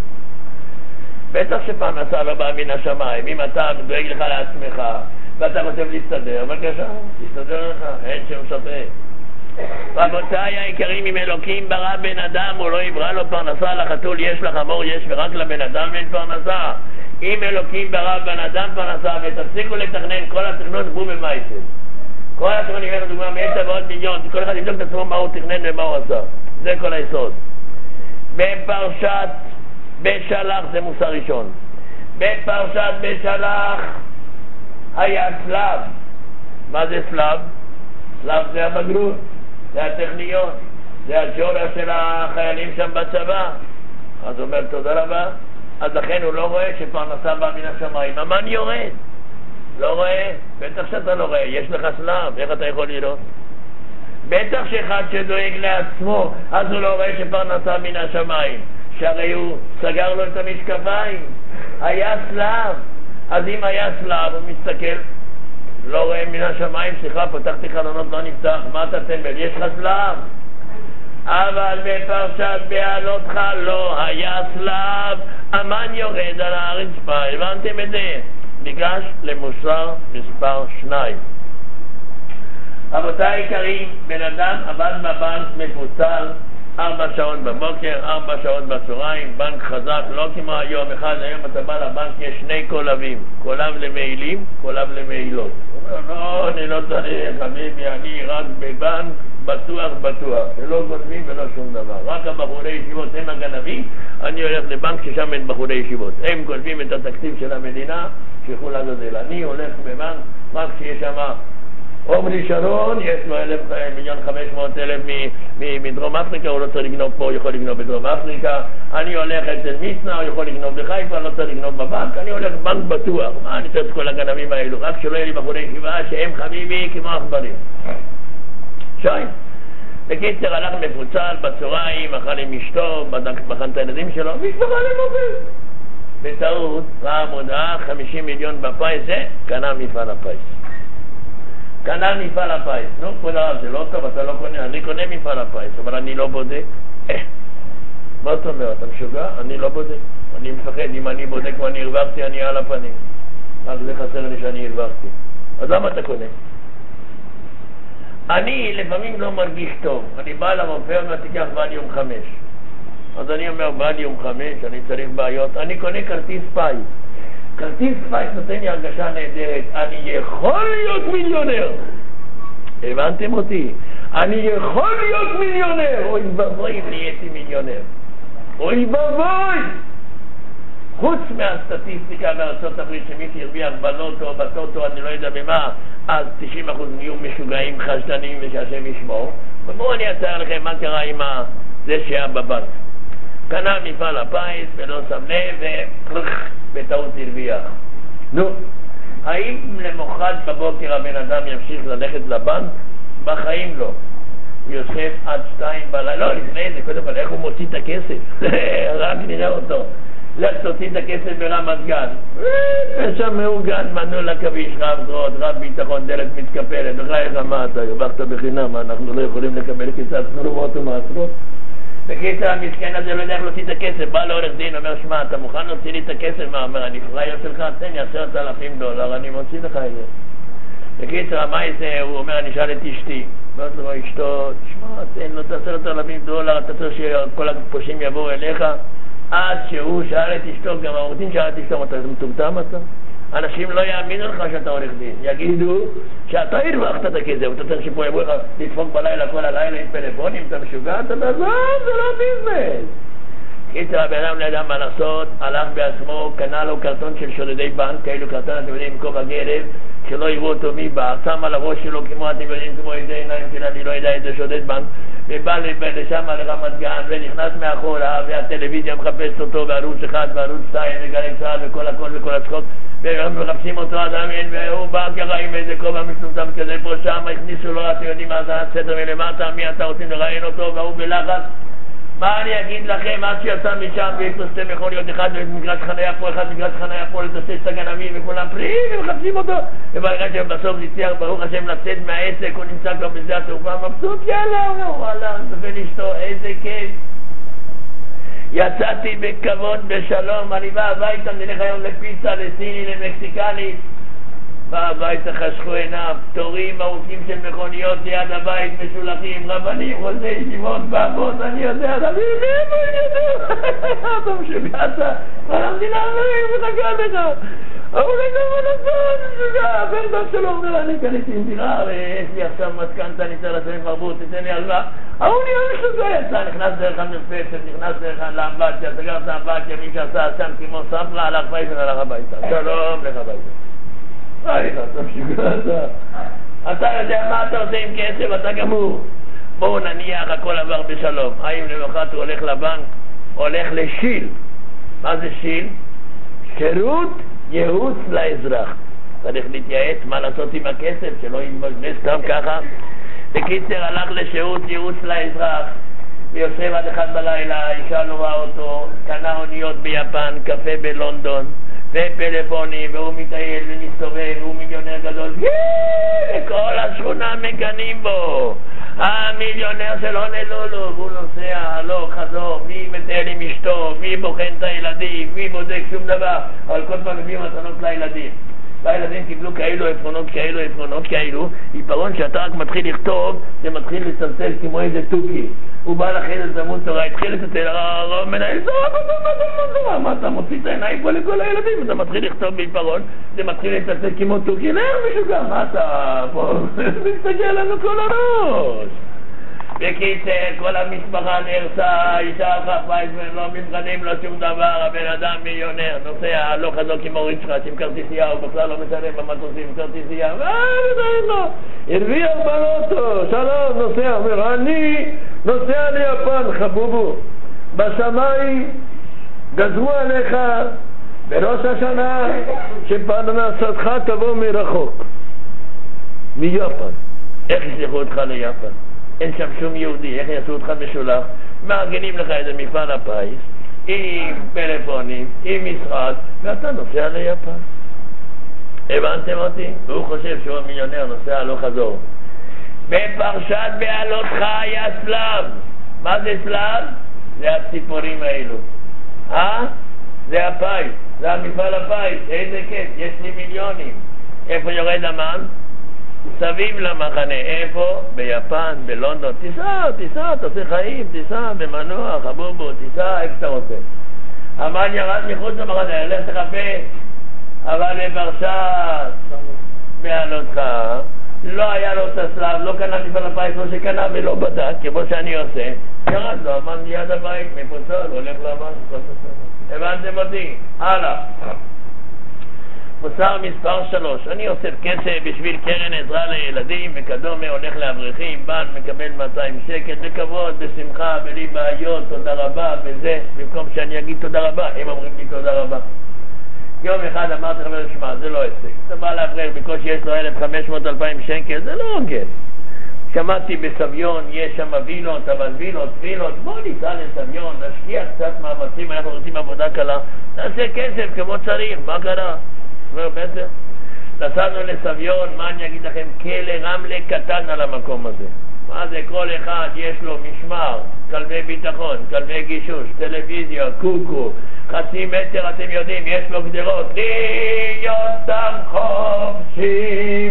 בטח שפרנסה לא באה מן השמיים. אם אתה דואג לך לעצמך ואתה חושב להסתדר, בבקשה, תסתדר לך, אין שם ספק. רבותיי היקרים, אם אלוקים ברא בן אדם, הוא לא יברא לו פרנסה. לחתול יש, לחמור יש, ורק לבן אדם אין פרנסה. אם אלוקים ברא בן אדם פרנסה, ותפסיקו לתכנן, כל התכנון בו במייסד. כל התכנון יביא לך דוגמה מאלתה ועוד מיליון, כל אחד יבדוק את עצמו מה הוא תכנן ומה הוא עשה. זה כל היסוד. בפרשת בשלח, זה מוסר ראשון. בפרשת בשלח היה סלב. מה זה סלב? סלב זה הבגרות, זה הטכניון, זה הג'ורה של החיילים שם בצבא. אז הוא אומר תודה רבה. אז לכן הוא לא רואה שפרנסה בא מן השמיים. המן יורד, לא רואה? בטח שאתה לא רואה, יש לך סלב, איך אתה יכול לראות? בטח שאחד שדואג לעצמו, אז הוא לא רואה שפרנסה מן השמיים, שהרי הוא סגר לו את המשקפיים. היה סלב, אז אם היה סלב הוא מסתכל, לא רואה מן השמיים, סליחה, פתחתי חלונות, לא נפתח, מה אתה תנבל? יש לך סלב. אבל בפרשת בעלותך לא היה סלב, המן יורד על הרצפה. הבנתם את זה? ניגש למוסר מספר 2. רבותיי היקרים, בן אדם עבד בבנק מפוצל 4 שעות בבוקר, 4 שעות בצהריים, בנק חזק, לא כמו היום אחד. היום אתה בא לבנק, יש 2 קולבים, קולב למעילים, קולב למעילות. הוא אומר, לא, אני לא צריך, חביבי, אני רק בבנק בטוח, ולא גונבים ולא שום דבר. רק הבחורי ישיבות הם הגנבים. אני הולך לבנק ששם אין בחורי ישיבות, הם גונבים את התקציב של המדינה, שילכו לעזאזל. אני הולך בבנק רק שיש שם עומרי שרון, יש לו 1,500,000 מדרום אפריקה, הוא לא צריך לגנוב פה, הוא יכול לגנוב בדרום אפריקה. אני הולך אצל מיסנה, הוא יכול לגנוב בחיפה, לא צריך לגנוב בבנק. אני הולך בנק בטוח. מה אני צריך את כל הגנבים האלו? רק שלא יהיה לי בחורי ישיבה שהם חביבי כמו עכברים. שי, בקיצר הלך מפוצל בצהריים, אכל עם אשתו, בחן את הילדים שלו, משפחה למופת. בטעות ראה מודעה 50 מיליון בפיס, קנה מפעל הפיס. קנה מפעל הפיס. נו, כבוד הרב, זה לא טוב, אתה לא קונה, אני קונה מפעל הפיס, אבל אני לא בודק. מה אתה אומר, אתה משוגע? אני לא בודק. אני מפחד, אם אני בודק ואני הרווחתי, אני על הפנים. אז זה חסר לי שאני הרווחתי. אז למה אתה קונה? אני לפעמים לא מרגיש טוב. אני בא לרופא, אומר, תיקח ווליום 5. אז אני אומר, ווליום 5, אני צריך בעיות. אני קונה כרטיס פייס. כרטיס פייס נותן לי הרגשה נהדרת. אני יכול להיות מיליונר. הבנתם אותי? אני יכול להיות מיליונר. אוי ואבוי אם נהייתי מיליונר. אוי ואבוי! חוץ מהסטטיסטיקה בארצות הברית שמי שהרוויח בלוטו או בטוטו, אני לא יודע במה, אז 90% יהיו משוגעים, חשדנים ושהשם ישמור. ובואו אני אצייר לכם מה קרה עם זה שהיה בבנק. קנה מפעל הפיס ולא שם לב ובטעות הרוויח. נו, האם למחרת בבוקר הבן אדם ימשיך ללכת לבנק? בחיים לא. הוא יושב עד 2 בלילה, לא, לפני זה, קודם כל, איך הוא מוציא את הכסף? רק נראה אותו. לך תוציא את הכסף ברמת גן. ושם מאורגן, מנעו לכביש, רב זרועות, רב ביטחון, דלת מתקפלת. בחייך, מה אתה הרווחת בחינם? אנחנו לא יכולים לקבל קיצת תרומות ומעשרות. בקיצר המסכן הזה לא יודע איך להוציא את הכסף. בא לעורך דין, אומר, שמע, אתה מוכן להוציא לי את הכסף? מה אומר, אני פראייר שלך, תן לי $10,000, אני מוציא לך את זה. בקיצר, מה זה? הוא אומר, אני שאל את אשתי. אומרת לו, אשתו, תשמע, תן לו את $10,000, אתה צריך שכל הפושעים יבואו אליך. עד שהוא שאל את אשתו, גם העורך דין שאל את אשתו, אתה מטומטם אתה? אנשים לא יאמינו לך שאתה עורך דין, יגידו שאתה הרווחת את הכסף, אתה צריך שפה יבואו לך לדפוק בלילה כל הלילה עם פלאפונים, אתה משוגע, אתה בעזוב, זה לא ביזנס. קיצר הבן אדם לא ידע מה לעשות, הלך בעצמו, קנה לו קרטון של שודדי בנק, כאילו קרטון, אתם יודעים, כובע גרב, שלא יראו אותו מי בא, שם על הראש שלו כמו אתם יודעים, כמו איזה עיניים של אני לא יודע איזה שודד בנק, ובא לשם לרמת גן ונכנס מאחורה והטלוויזיה מחפשת אותו בערוץ 1 וערוץ 2 וגלי צהל וכל הכל וכל הצחוק ומחפשים אותו עד המין והוא בא ככה עם איזה כובע מסומטם כזה פה שם, הכניסו לו, אתם יודעים מה זה הסדר מלמטה, מי אתה רוצים לראיין אותו והוא בלחץ. מה אני אגיד לכם, עד שיצא משם ויש לו שתי מכוניות, אחד מגרש חניה פה, אחד מגרש חניה פה, לטוסס את הגנבים וכולם פרים ומחפשים אותו וברגע שבסוף נצליח ברוך השם לצאת מהעסק, הוא נמצא כבר בזה התעופה מבסוט, יאללה, הוא אומר, וואלה, נזפן אשתו, איזה כיף. יצאתי בכבוד, בשלום, אני בא הביתה, נלך היום לפיצה, לסיני, למקסיקנית. בא הביתה, חשכו עיניו, תורים ארוכים של מכוניות ליד הבית, משולחים, רבנים, חוזי ישיבות, באבות, אני יודע, אתה משוגע, כל המדינה מחכה לך. אבל אני לא מנסות, משוגע, הבן דוד שלו אומר, אני קניתי עם דירה, ויש לי עכשיו משכנתה, אני צריך לשלם ערבות, תתן לי הלוואה. אבל אני משוגע, יצא, נכנס דרך המרפסת, נכנס דרך לאמבטיה, סגר את האמבטיה, מי שעשה שם כמו ספרה, הלך פייסן, הלך הביתה. שלום לך הביתה. אתה משוגע, אתה יודע מה אתה עושה עם כסף, אתה גמור. בואו נניח הכל עבר בשלום. האם למחרת הוא הולך לבנק, הולך לשיל. מה זה שיל? שירות ייעוץ לאזרח. צריך להתייעץ מה לעשות עם הכסף, שלא יתבזבז סתם ככה. בקיצר הלך לשירות ייעוץ לאזרח, ויושב עד 1 בלילה, אישה לא רואה אותו, קנה אוניות ביפן, קפה בלונדון, ופלאפונים, והוא מטייל ומסתובב, והוא מיליונר גדול, וכל השכונה מקנים בו. המיליונר של הונולולו, והוא נוסע הלוך חזור, מי מטייל עם אשתו, מי בוחן את הילדים, מי בודק שום דבר, אבל כל פעם מביאים מתנות לילדים. והילדים קיבלו כאלו עפרונות, עיפרון שאתה רק מתחיל לכתוב, זה מתחיל לצלצל כמו איזה טוקי. הוא בא לחדר תלמוד תורה, התחיל לצלצל, מנהל זורה, מה אתה מוציא את העיניים פה לכל הילדים? אתה מתחיל לכתוב בעיפרון, זה מתחיל לצלצל כמו טוקי, משוגע, מה אתה פה? מסתכל לנו כל הראש. בקיצר, כל המשפחה נהרסה, אישה אחת בית ולא מבחנים, לא שום דבר, הבן אדם מיליונר, נוסע הלוך חזור כמו ריצ'חת עם כרטיסייה, הוא בכלל לא משלם במטוסים כרטיסייה, הרוויח בלוטו, שלום, נוסע, אומר, אני נוסע ליפן, חבובו, בשמיים גזרו עליך בראש השנה שפרנסתך תבוא מרחוק, מיפן. איך ישלחו אותך ליפן? אין שם שום יהודי, איך יעשו אותך משולח? מארגנים לך איזה מפעל הפיס, עם פלאפונים, עם משרד, ואתה נוסע ליפן. הבנתם אותי? והוא חושב שהוא מיליונר, נוסע לא חזור. בפרשת בעלותך היה סלב. מה זה סלב? זה הציפורים האלו. זה הפיס, זה המפעל הפיס. איזה כיף, יש לי מיליונים. איפה יורד המן? סביב למחנה. איפה? ביפן, בלונדון. תיסע, תעשה חיים, תיסע במנוע, חבובו, תיסע, איפה אתה רוצה. המן ירד מחוץ למחנה, הלך תחפש. אבל בפרשת בעלותך לא היה לו את הסלב, לא קנה מפעל הפיס, לא שקנה ולא בדק, כמו שאני עושה. ירד לו, המן מיד הבית, מפוצל, הולך לאמן. הבנתם אותי? הלאה. מוסר מספר 3, אני אוסף כסף בשביל קרן עזרה לילדים וכדומה, הולך לאברכים, בן מקבל 200 שקל בכבוד, בשמחה, בלי בעיות, תודה רבה וזה, במקום שאני אגיד תודה רבה, הם אומרים לי תודה רבה. יום אחד אמרתי חבר, שמע, זה לא עסק, אתה בא לאברך, בקושי יש לו 1,500-2,000 שקל, זה לא הוגן. שמעתי בסביון, יש שם וילות, אבל וילות, בוא ניסע לסביון, נשקיע קצת מאמצים, אנחנו רוצים עבודה קלה, נעשה כסף כמו צריך, מה קרה? אומר בסדר, נסענו לסביון, מה אני אגיד לכם, כלא רמלה קטן על המקום הזה. מה זה, כל אחד יש לו משמר, כלבי ביטחון, כלבי גישוש, טלוויזיה, קוקו, חצי מטר, אתם יודעים, יש לו גדרות, להיות עם חופשי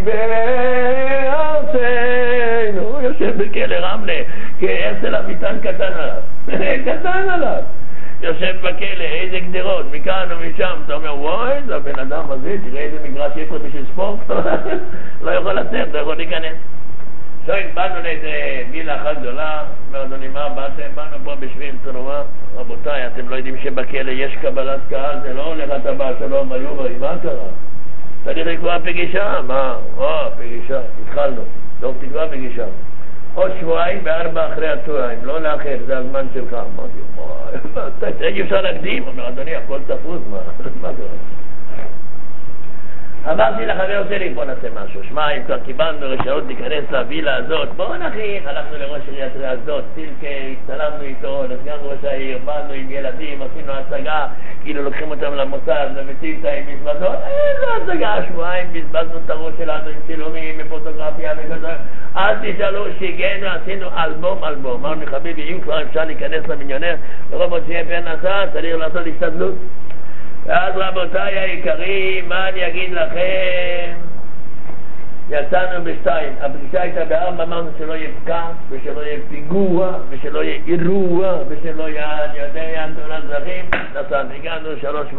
בארצנו. הוא יושב בכלא רמלה, כעסל הביטן קטן עליו. יושב בכלא, איזה גדרות, מכאן ומשם, אתה אומר, וואי, זה הבן אדם הזה, תראה איזה מגרש יש לו בשביל ספורט, לא יכול לצאת, לא יכול להיכנס. באנו לאיזה וילה אחת גדולה, אומר אדוני, מה באתם? באנו פה בשביל תרומה. רבותיי, אתם לא יודעים שבכלא יש קבלת קהל, זה לא הולך אתה בא, שלום, היובי, מה קרה? צריך לקבוע פגישה, מה? פגישה, התחלנו, טוב, תקבע פגישה. עוד שבועיים ב4 אחרי הצהריים, לא לאחר, זה הזמן שלך. אמרתי, אי אפשר להקדים, אומר אדוני, הכל תפוס, מה קרה? אמרתי לחבר שלי, בוא נעשה משהו, שמע, אם כבר קיבלנו רשאות להיכנס לווילה הזאת, בוא נכין, הלכנו לראש עיריית אשדוד, סילקה, הצטלמנו איתו, לסגן ראש העיר, באנו עם ילדים, עשינו הצגה, כאילו לוקחים אותם למוסד, מבצעים את המזוודות, איזו הצגה, שבועיים, בזבזנו את הראש שלנו עם צילומים, בפוטוגרפיה וכזה, אז תשאלו, שיגענו, עשינו אלבום, אמרנו חביבי, אם כבר אפשר להיכנס למיליונר, לרוב עוד שיהיה פרנסה, צריך לעשות השתדלות. ואז רבותיי היקרים, מה אני אגיד לכם? יצאנו ב2, הפגישה הייתה ב4, אמרנו שלא יהיה פקק, ושלא יהיה פיגוע, ושלא יהיה אירוע, ושלא יהיה, אני יודע, תאונת דרכים. נסענו, הגענו 3:15,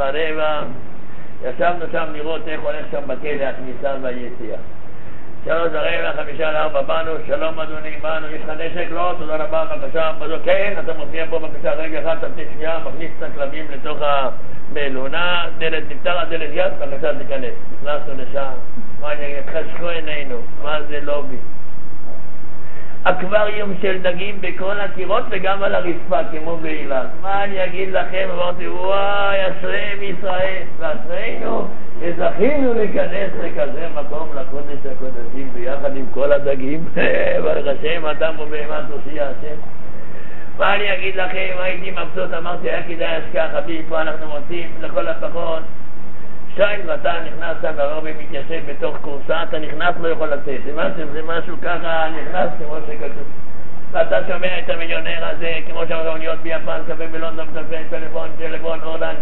ישבנו שם לראות איך הולך שם בכלא הכניסה והיציאה. 3:15, 5:4, באנו, שלום אדוני, באנו, יש לך נשק? לא, תודה רבה, בבקשה, כן, אתה מופיע פה בבקשה, רגע אחד, תמתין שנייה, מכניס את הכלבים לתוך המלונה, דלת נפתחת, דלת יד, בבקשה תיכנס. נכנסנו לשם, מה אני אגיד, חשכו עינינו, מה זה לובי? אקווריום של דגים בכל הקירות וגם על הרצפה, כמו באילת. מה אני אגיד לכם? אמרתי, וואי, אשריהם ישראל, ואשרינו, זכינו להיכנס לכזה מקום לקודש הקודשים ביחד עם כל הדגים. ברוך השם, אדם ובהמה תושיע השם. מה אני אגיד לכם? הייתי מבסוט, אמרתי, היה כדאי השקעה חביב, פה אנחנו מוצאים לכל הפחות. ואתה נכנס והרבי מתיישב בתוך קורסה, אתה נכנס לא יכול לצאת. זה משהו ככה נכנס כמו שכתוב. ואתה שומע את המיליונר הזה, כמו שאמרנו להיות ביפן, קפה בלונדון, קפה, טלפון, אורלנד,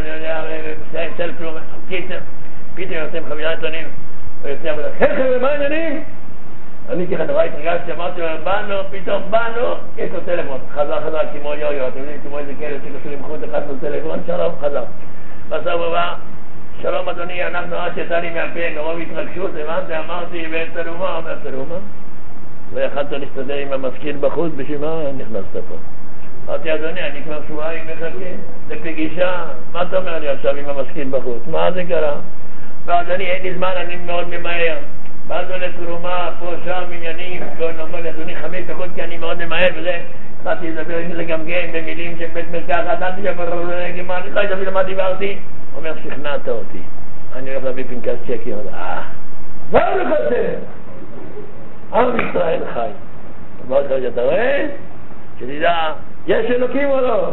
סל כלום. פתאום יוצאים חבילה עיתונים, ויוצא עבודה, חבר'ה, מה העניינים? אני ככה נורא התרגשתי, אמרתי לו, פתאום באנו, יש לו טלפון, חזר כמו יו-יו, אתם יודעים כמו איזה כאלה שקשור למחוץ אחד לו טלפון, שלום, חזר. בסוף הוא בא, שלום אדוני, אנחנו עד שיצא לי מהפה, מרוב התרגשות, אמרתי, ותלומה, אומר תלומה. ויכלת להסתדר עם המשכיל בחוץ, בשביל מה נכנסת פה? אמרתי, אדוני, אני כבר שבועיים מחכה, לפגישה, מה אתה אומר לי עכשיו עם המשכיל בחוץ? מה זה קרה? ואדוני, אין לי זמן, אני מאוד ממהר. באנו לתרומה, פה, שם, עניינים, אומר לי, אדוני, 5 דקות, כי אני מאוד ממהר, וזה, התחלתי לדבר, לגמגם במילים של בית מרקחת, אני לא יודע למה דיברתי. אומר, שכנעת אותי, אני הולך להביא פנקס צ'קים, זהו לך זה, עם ישראל חי. אמרתי לך, אתה רואה? שתדע, יש אלוקים או לא?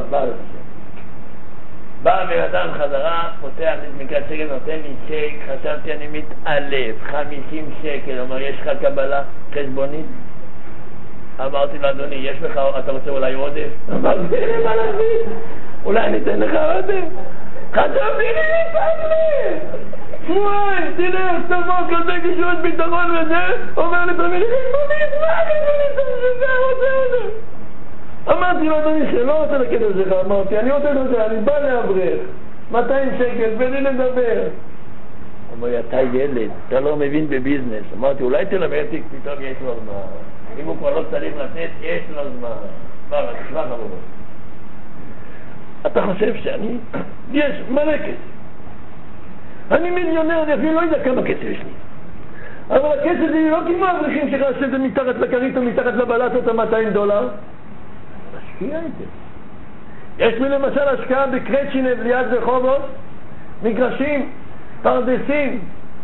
בא בן-אדם חזרה, פותח את מקרת שקל, נותן לי צ'ק, חשבתי אני מתעלף, 50 שקל, אומר, יש לך קבלה חשבונית? אמרתי לו, אדוני, יש לך, אתה רוצה אולי עודף? אמרתי, אין מה להגיד, אולי ניתן לך עודף. חשבתי לי מתעלף! שמואל, תלך, תבוא כזה גישות ביטחון וזה, אומר לי, תמיד, חשבונית, מה חשבונית? שזה רוצה עודף. אמרתי לו, אדוני, שלא רוצה לקטע שלך, אמרתי, אני רוצה לזה, אני בא להברך, 200 שקל, בלי לדבר. אמר לי, אתה ילד, אתה לא מבין בביזנס. אמרתי, אולי תלמד אותי, פתאום יש לו זמן. אם הוא כבר לא צריך לתת, יש לו זמן. בא, תשמע חבובות. אתה חושב שאני, יש מלא כסף. אני מיליונר, אני אפילו לא יודע כמה כסף יש לי. אבל הכסף זה לא כמו אברכים שלך שזה מתחת לכרית או מתחת לבלט או $200. משקיע את זה. יש לי למשל השקעה בקרצ'ינב ליד רחובות, מגרשים, פרדסים,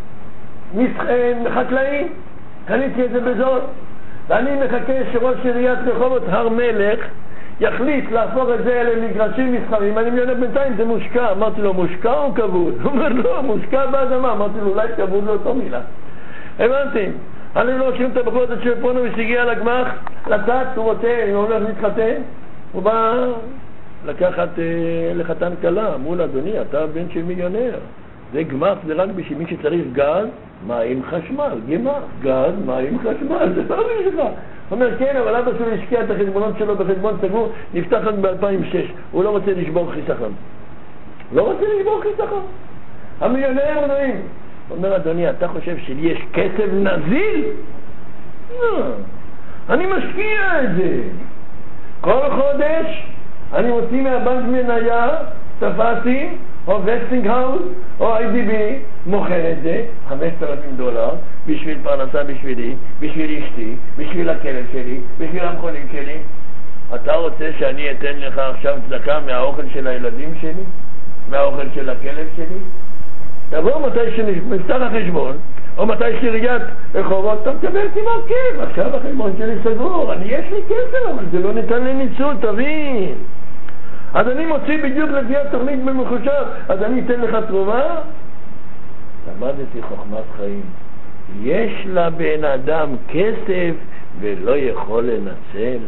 חקלאים, קניתי את זה בזול, ואני מחכה שראש עיריית רחובות הר מלך יחליט להפוך את זה למגרשים מסחרים. אני מיונר בינתיים, זה מושקע. אמרתי לו, מושקע או כבוד? הוא אומר, לא, מושקע באדמה. אמרתי לו, אולי כבוד לא אותו מילה. הבנתי. אני לא שומעים את הבחורת של פונו ושהגיע לגמח, לצד, הוא רוצה, הוא הולך להתחתן, הוא בא לקחת לחתן קלה. אמרו לו, אדוני, אתה בן של מיליונר. זה גמח, זה רק בשביל מי שצריך גז, מים, חשמל. גמח, גז, מים, חשמל, זה לא בשבילך. הוא אומר, כן, אבל אבא שלו השקיע את החשבונות שלו בחשבון סגור, נפתח רק ב-2006. הוא לא רוצה לשבור חיסכון. לא רוצה לשבור חיסכון. המיליונר אומרים. הוא אומר, אדוני, אתה חושב שלי יש כסף נזיל? לא. אני משקיע את זה. כל חודש אני מוציא מהבנק מניה, תפסתי, או וסטינגהאוס, או IDB, מוכר את זה, $5,000, בשביל פרנסה בשבילי, בשביל אשתי, בשביל הכלב שלי, בשביל המכונים שלי. אתה רוצה שאני אתן לך עכשיו צדקה מהאוכל של הילדים שלי? מהאוכל של הכלב שלי? תבוא מתי שנפתח החשבון, או מתי שעיריית רחובות, אתה מקבל כמעט כיף. עכשיו החשבון שלי סגור, יש לי כסף, אבל זה לא ניתן לניצול, תבין. אז אני מוציא בדיוק לפי התוכנית במחושב, אז אני אתן לך תרומה. למדתי חוכמת חיים. יש לבן אדם כסף ולא יכול לנצל.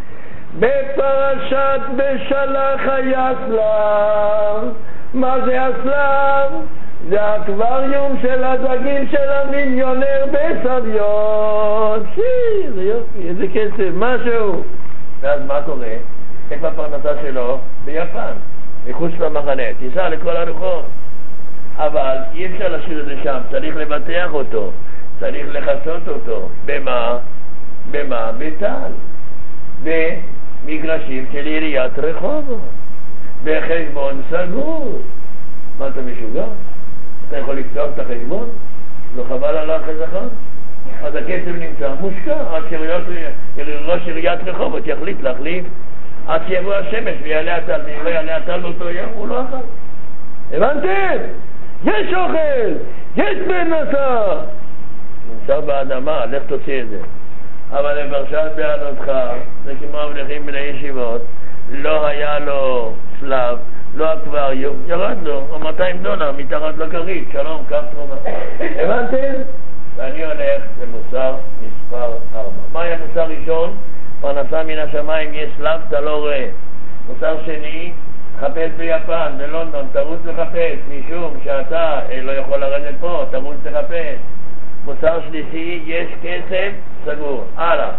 בפרשת בשלח היה סלם. מה זה הסלם? זה האקווריום של הדגים של המיליונר בסביון. זה יופי, איזה כסף, משהו. ואז מה קורה? איפה הפרנסה שלו? ביפן, מחוץ למחנה. תיסע לכל הרוחות. אבל אי אפשר להשאיר את זה שם, צריך לבטח אותו, צריך לחסות אותו. במה? במה? בטל. במגרשים של עיריית רחובות. בחשבון סגור. מה, אתה משוגע? אתה יכול לפתוח את החשבון? לא חבל על החסכון? אז הכסף נמצא מושקע, עד שראש עיריית רחובות יחליט להחליף, עד שיבוא השמש ויעלה הטל, ואם לא יעלה הטל באותו יום, הוא לא אכל. הבנתם? יש אוכל, יש פרנסה. נמצא באדמה, לך תוציא את זה. אבל לפרשת בעלותך, זה כמו אברכים בני ישיבות, לא היה לו סלב, לא אקווריום, ירד לו, או $200 מתחת לכרית, שלום, קח תרומה. הבנתם? ואני הולך למוסר מספר 4. מה היה מוסר ראשון? פרנסה מן השמיים, יש סלב, אתה לא רואה. מוסר שני, חפש ביפן, בלונדון, תרוץ לחפש, משום שאתה לא יכול לרדת פה, תרוץ לחפש. מוסר שלישי, יש כסף, סגור. הלאה.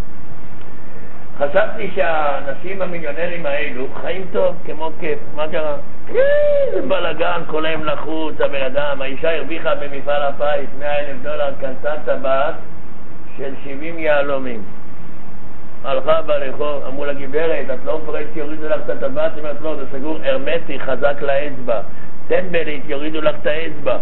חשבתי שהאנשים המיליונרים האלו חיים טוב, כמו כיף. מה קרה? זה בלגן, כל הם לחוץ, הבן אדם. האישה הרוויחה במפעל הפיס $100,000, כנסה טבעת של 70 יהלומים. הלכה ברחוב, אמרו לה, גברת, את לא מפרשת, יורידו לך את הטבעת, היא אומרת, לא, זה סגור הרמטי, חזק לאצבע. טמבלית, יורידו לך את האצבע.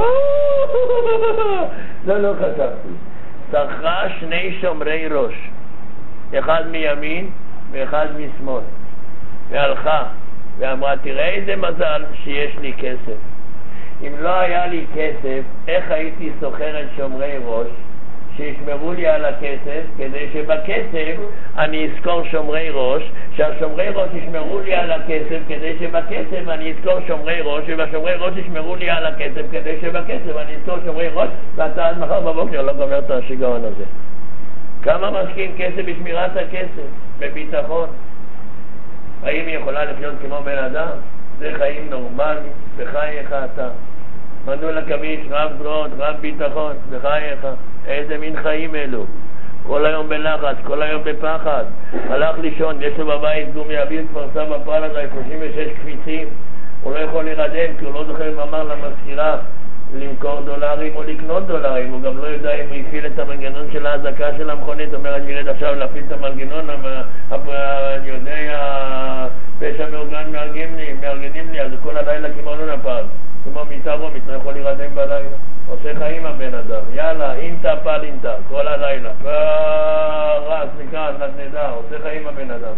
לא חשבתי. שכרה 2 שומרי ראש. אחד מימין ואחד משמאל. והלכה ואמרה, תראה איזה מזל שיש לי כסף. אם לא היה לי כסף, איך הייתי סוחרת שומרי ראש שישמרו לי על הכסף, כדי שבכסף אני אזכור שומרי ראש, שהשומרי ראש ישמרו לי על הכסף, כדי שבכסף אני אזכור שומרי ראש, ובשומרי ראש ישמרו לי על הכסף, כדי שבכסף אני אזכור שומרי ראש, ואתה עד מחר בבוקר לא גומר את השיגעון הזה. כמה משקיעים כסף בשמירת הכסף? בביטחון. האם היא יכולה לחיות כמו בן אדם? זה חיים נורמליים, בחייך אתה. מנו לקביש, רב זרועות, רב ביטחון, בחייך. איזה מין חיים אלו? כל היום בלחץ, כל היום בפחד. הלך לישון, יש לו בבית גומי אוויר כבר סבא פרלדה, 36 קפיצים. הוא לא יכול להירדם כי הוא לא זוכר אם אמר למזכירה למכור דולרים או לקנות דולרים. הוא גם לא יודע אם הוא הפעיל את המנגנון של ההזקה של המכונית. הוא אומר, אני ירד עכשיו להפעיל את המנגנון, אני יודע, פשע מאורגן מארגנים לי, אז כל הלילה כמו לא נפל. כמו מיטה רומית, לא יכול להירדם בלילה. עושה חיים הבן אדם, יאללה, אינטה פלינטה, כל הלילה. רס, מכאן, נדנדה, עושה חיים הבן אדם.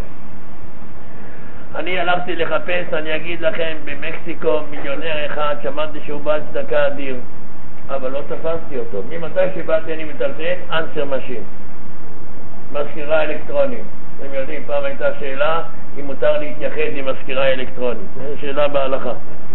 אני הלכתי לחפש, אני אגיד לכם, במקסיקו מיליונר אחד, שמעתי שהוא בעל צדקה אדיר, אבל לא תפסתי אותו. ממתי שבאתי אני מטלטל, אנסר משין, מזכירה אלקטרונית. אתם יודעים, פעם הייתה שאלה אם מותר להתייחד עם מזכירה אלקטרונית. זו שאלה בהלכה.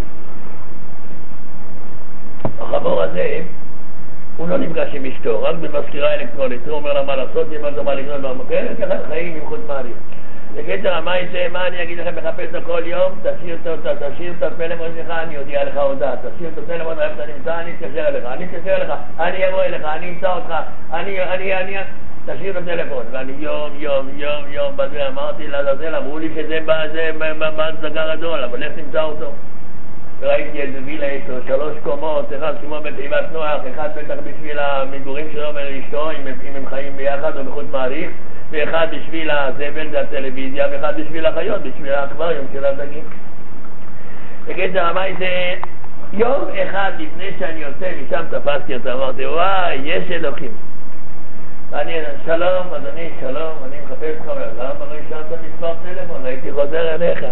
החבור הזה, הוא לא נפגש עם אשתו, רק במזכירה אלקטרונית. הוא אומר לה מה לעשות, אם אתה בא לקנות במקום, ככה חיים עם חוץ מעריך. בקטע, מה אני אגיד לכם, מחפש לו כל יום, תשאיר את הפלאפון שלך, אני אודיע לך הודעה, תשאיר את הפלאפון, איפה אתה נמצא, אני אתקשר אליך, אני אבוא אליך, אני אמצא אותך, תשאיר את הטלפון. ואני יום בזה אמרתי לעזאזל, אמרו לי שזה בהצדקה גדול, אבל איך תמצא אותו? וראיתי איזה וילה יש לו 3 קומות, אחד כמו בתיבת נוח, אחד בטח בשביל המגורים שלו ולאשתו, אם הם חיים ביחד או בחוץ מעריך, ואחד בשביל הזבל, זה הטלוויזיה, ואחד בשביל החיות, בשביל האקווריום של הדגים. בקיצור, אמרתי, יום אחד לפני שאני יוצא משם תפסתי אותה, אמרתי, וואי, יש אלוקים. ואני, שלום, אדוני, שלום, אני מחפש לך, למה לא השארת מספר טלפון? הייתי חוזר אליך.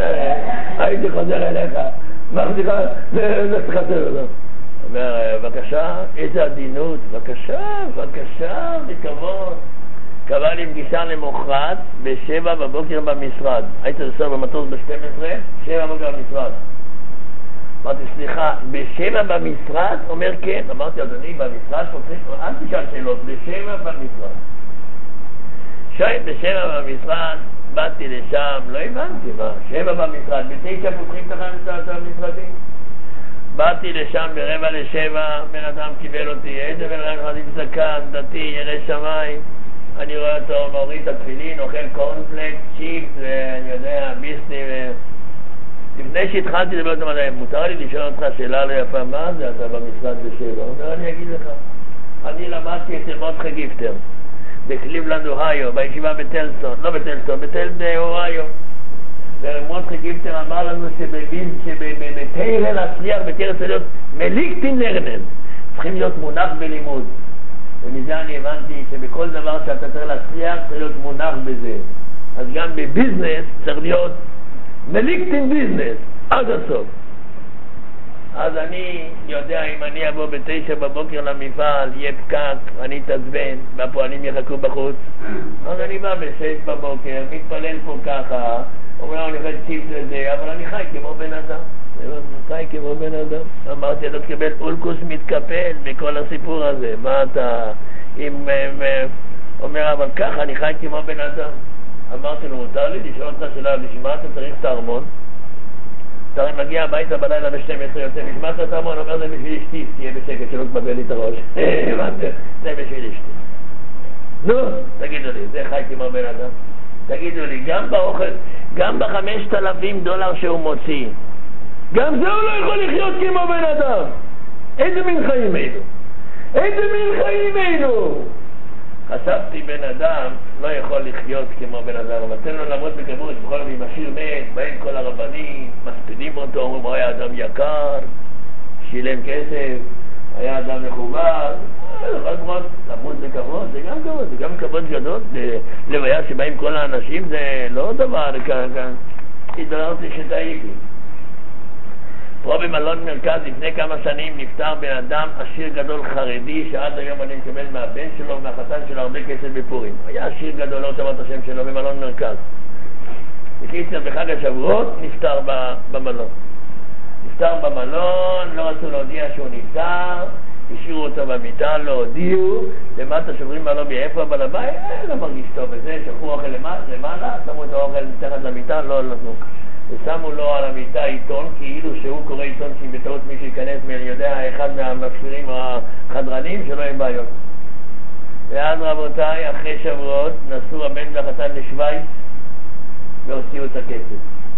אמרתי לך, זה תחתר לו. אומר, בבקשה, איזה עדינות, בבקשה, בכבוד. קבע לי פגישה למוחרת ב7 בבוקר במשרד. הייתי לסור במטוס ב12, 7 בבוקר במשרד. אמרתי, סליחה, ב7 במשרד? אומר כן. אמרתי, אדוני, במשרד פותחים, אל תשאל שאלות, ב7 במשרד. ב7 במשרד, באתי לשם, לא הבנתי מה, 7 במשרד, ב9 פותחים את המשרדים. באתי לשם ב6:45, בן אדם קיבל אותי, איזה בן אדם אחד עם זקן, דתי, ירא שמיים. אני רואה אותו, מוריד את התפילין, אוכל קורנפלקס, צ'יפס, ואני יודע, ביסני, לפני שהתחלתי לדבר אותם עליהם, מותר לי לשאול אותך שאלה לא יפה, מה זה אתה במשרד ב7? הוא אומר, אני אגיד לך, אני למדתי אצל מרדכי גיפטר, בקליבלנד, אוהיו, בישיבה בטלסון, לא בטלסון, בטלד, אוהיו. ומרדכי גיפטר אמר לנו שבתהירה להצליח, בתהירה צריך להיות מליקטין לרנן, צריכים להיות מונח בלימוד. ומזה אני הבנתי שבכל דבר שאתה צריך להצליח צריך להיות מונח בזה. אז גם בביזנס צריך להיות מליקטין ביזנס עד הסוף. אז אני יודע אם אני אבוא ב9 בבוקר למפעל, יהיה פקק, אני אתעצבן, והפועלים יחכו בחוץ. אז אני בא ב6 בבוקר, מתפלל פה ככה, אומר אני חייב ציפ לזה, אבל אני חי כמו בן אדם. אמרתי, אתה תקבל אולקוס מתקפל מכל הסיפור הזה. מה אתה, אומר, אבל ככה אני חי כמו בן אדם. אמרתי לו, מותר לי לשאול אותה שאלה, לשמע אתה צריך את הארמון? אתה מגיע הביתה בלילה ב12 יוצא, נשמעת את הארמון, אומר זה בשביל אשתי, תהיה בשקט שלא תבלבל לי את הראש. זה בשביל אשתי. נו, תגידו לי, זה חי כמו בן אדם? תגידו לי, גם באוכל, גם $5,000 שהוא מוציא, גם זה הוא לא יכול לחיות כמו בן אדם. איזה מין חיים אלו? חשבתי בן אדם לא יכול לחיות כמו בן אדם, אבל תן לו לעמוד בקברות, בכל זאת עם השיר מת, באים כל הרבנים, מספידים אותו, אומרים, הוא היה אדם יקר, שילם כסף, היה אדם מכובד, לעמוד בכבוד, זה גם כבוד גדול. לוויה שבאים כל האנשים זה לא דבר כאן, התבררתי שטעיתי. פה במלון מרכז לפני כמה שנים נפטר בן אדם עשיר גדול חרדי שעד היום אני מקבל מהבן שלו ומהחתן שלו הרבה כסף בפורים. היה עשיר גדול, לא תאמר את השם שלו, במלון מרכז. בקיצר בחג השבועות נפטר במלון. נפטר במלון, לא רצו להודיע שהוא נפטר, השאירו אותו במיטה, לא הודיעו, למטה שוברים בלובי, איפה הבעל הבית? לא מרגיש טוב בזה, שלחו אוכל למעלה, שמו את האוכל מתחת למיטה, לא נתנו. ושמו לו על המיטה עיתון, כאילו שהוא קורא עיתון שאם בטעות מישהו ייכנס יודע אחד מהמפשירים או החדרנים שלא יהיה בעיות. ואז רבותיי, אחרי שבועות נסעו הבן והחתן לשוויץ והוציאו את הכסף.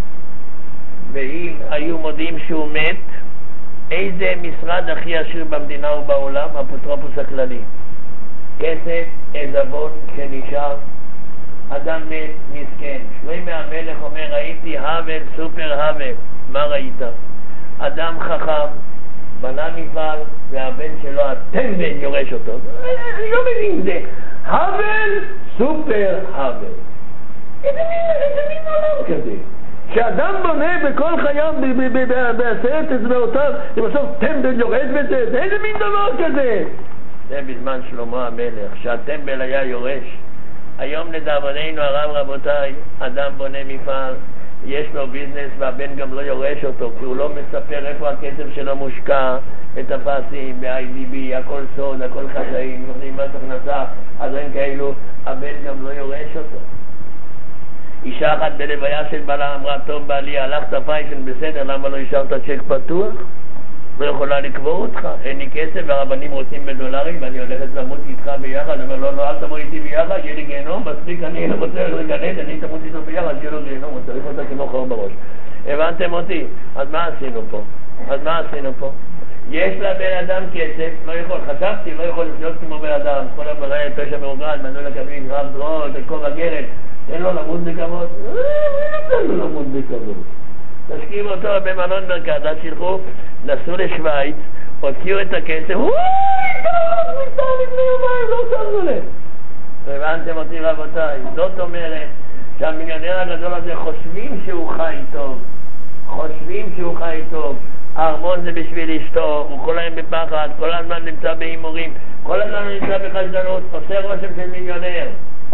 ואם היו מודיעים שהוא מת, איזה משרד הכי עשיר במדינה ובעולם? האפוטרופוס הכללי. כסף, עזבון שנשאר, אדם מת, מסכן. שלמה המלך אומר, ראיתי הבל, סופר הבל. מה ראית? אדם חכם, בנה מפעל, והבן שלו הטמבל יורש אותו. אני לא מבין זה. הבל, סופר הבל. איזה מין עולם כזה? שאדם בונה בכל חייו בעשרת אצבעותיו ובסוף טמבל יורד בזה, איזה מין דבר כזה? זה בזמן שלמה המלך, שהטמבל היה יורש. היום לדאבוננו הרב רבותיי, אדם בונה מפעל, יש לו ביזנס והבן גם לא יורש אותו, כי הוא לא מספר איפה הכסף שלו מושקע, את הפסים, ב-IDB, הכל סוד, הכל חשאים, נותנים מס הכנסה, אז אין כאלו, הבן גם לא יורש אותו. אישה אחת בלוויה של בעלה אמרה, טוב בעלי, הלכת פיישן בסדר, למה לא השארת צ'ק פתוח? לא יכולה לקבור אותך, אין לי כסף והרבנים רוצים בדולרים ואני הולכת למות איתך ביחד. אומר לא, אל תבוא איתי ביחד, יהיה לי גיהנום, מספיק אני לא רוצה לגנד, אני תמות איתו ביחד, יהיה לו גיהנום, הוא צריך אותה כמו חור בראש. הבנתם אותי? אז מה עשינו פה? יש לבן אדם כסף, לא יכול, חשבתי, לא יכול להיות כמו בן אדם, כל המראה, פשע מאורגן, מנוע לקבים, רב זרועות, כל הגרת, אין לו למות בכבוד? אין לו למות בכבוד. תשקיעו אותו במלון מרכז, אז שילכו, נסעו לשוויץ, הוציאו את הכסף, וואי, טוב, נפטר לפני יומיים, לא שמנו לב. הבנתם אותי רבותיי, זאת אומרת שהמיליונר הגדול הזה חושבים שהוא חי טוב, הארמון זה בשביל אשתו, הוא כל היום בפחד, כל הזמן נמצא בהימורים, כל הזמן נמצא בחשדנות, עושה רושם של מיליונר.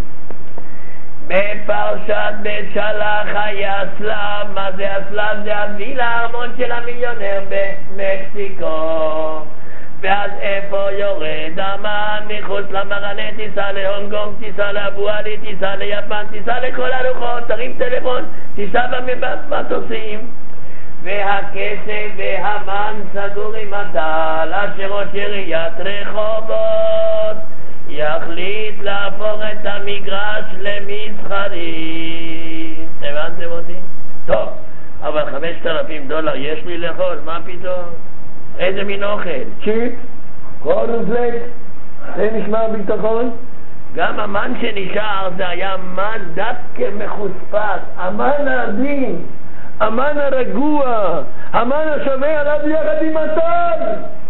בפרשת בית שלח היה אסלאם. מה זה אסלאם? זה הווילה, הארמון של המיליונר במקסיקו. ואז איפה יורד המן? מחוץ למחנה, תיסע להונג קונג, תיסע לאבו עלי, תיסע ליפן, תיסע לכל הלוחות, תרים טלפון, תיסע במטוסים. והכסף והמן סגור עם הטל, אשר ראש עיריית רחובות יחליט להפוך את המגרש למסחרי. הבנתם אותי? טוב, אבל $5,000 יש לי לאכול, מה פתאום? איזה מין אוכל? צ'יפ? קורנפלקס? זה נשמע ביטחון? גם המן שנשאר זה היה מן דווקא מחוספס, המן העדין, המן הרגוע, המן השווה עליו יחד עם הטל.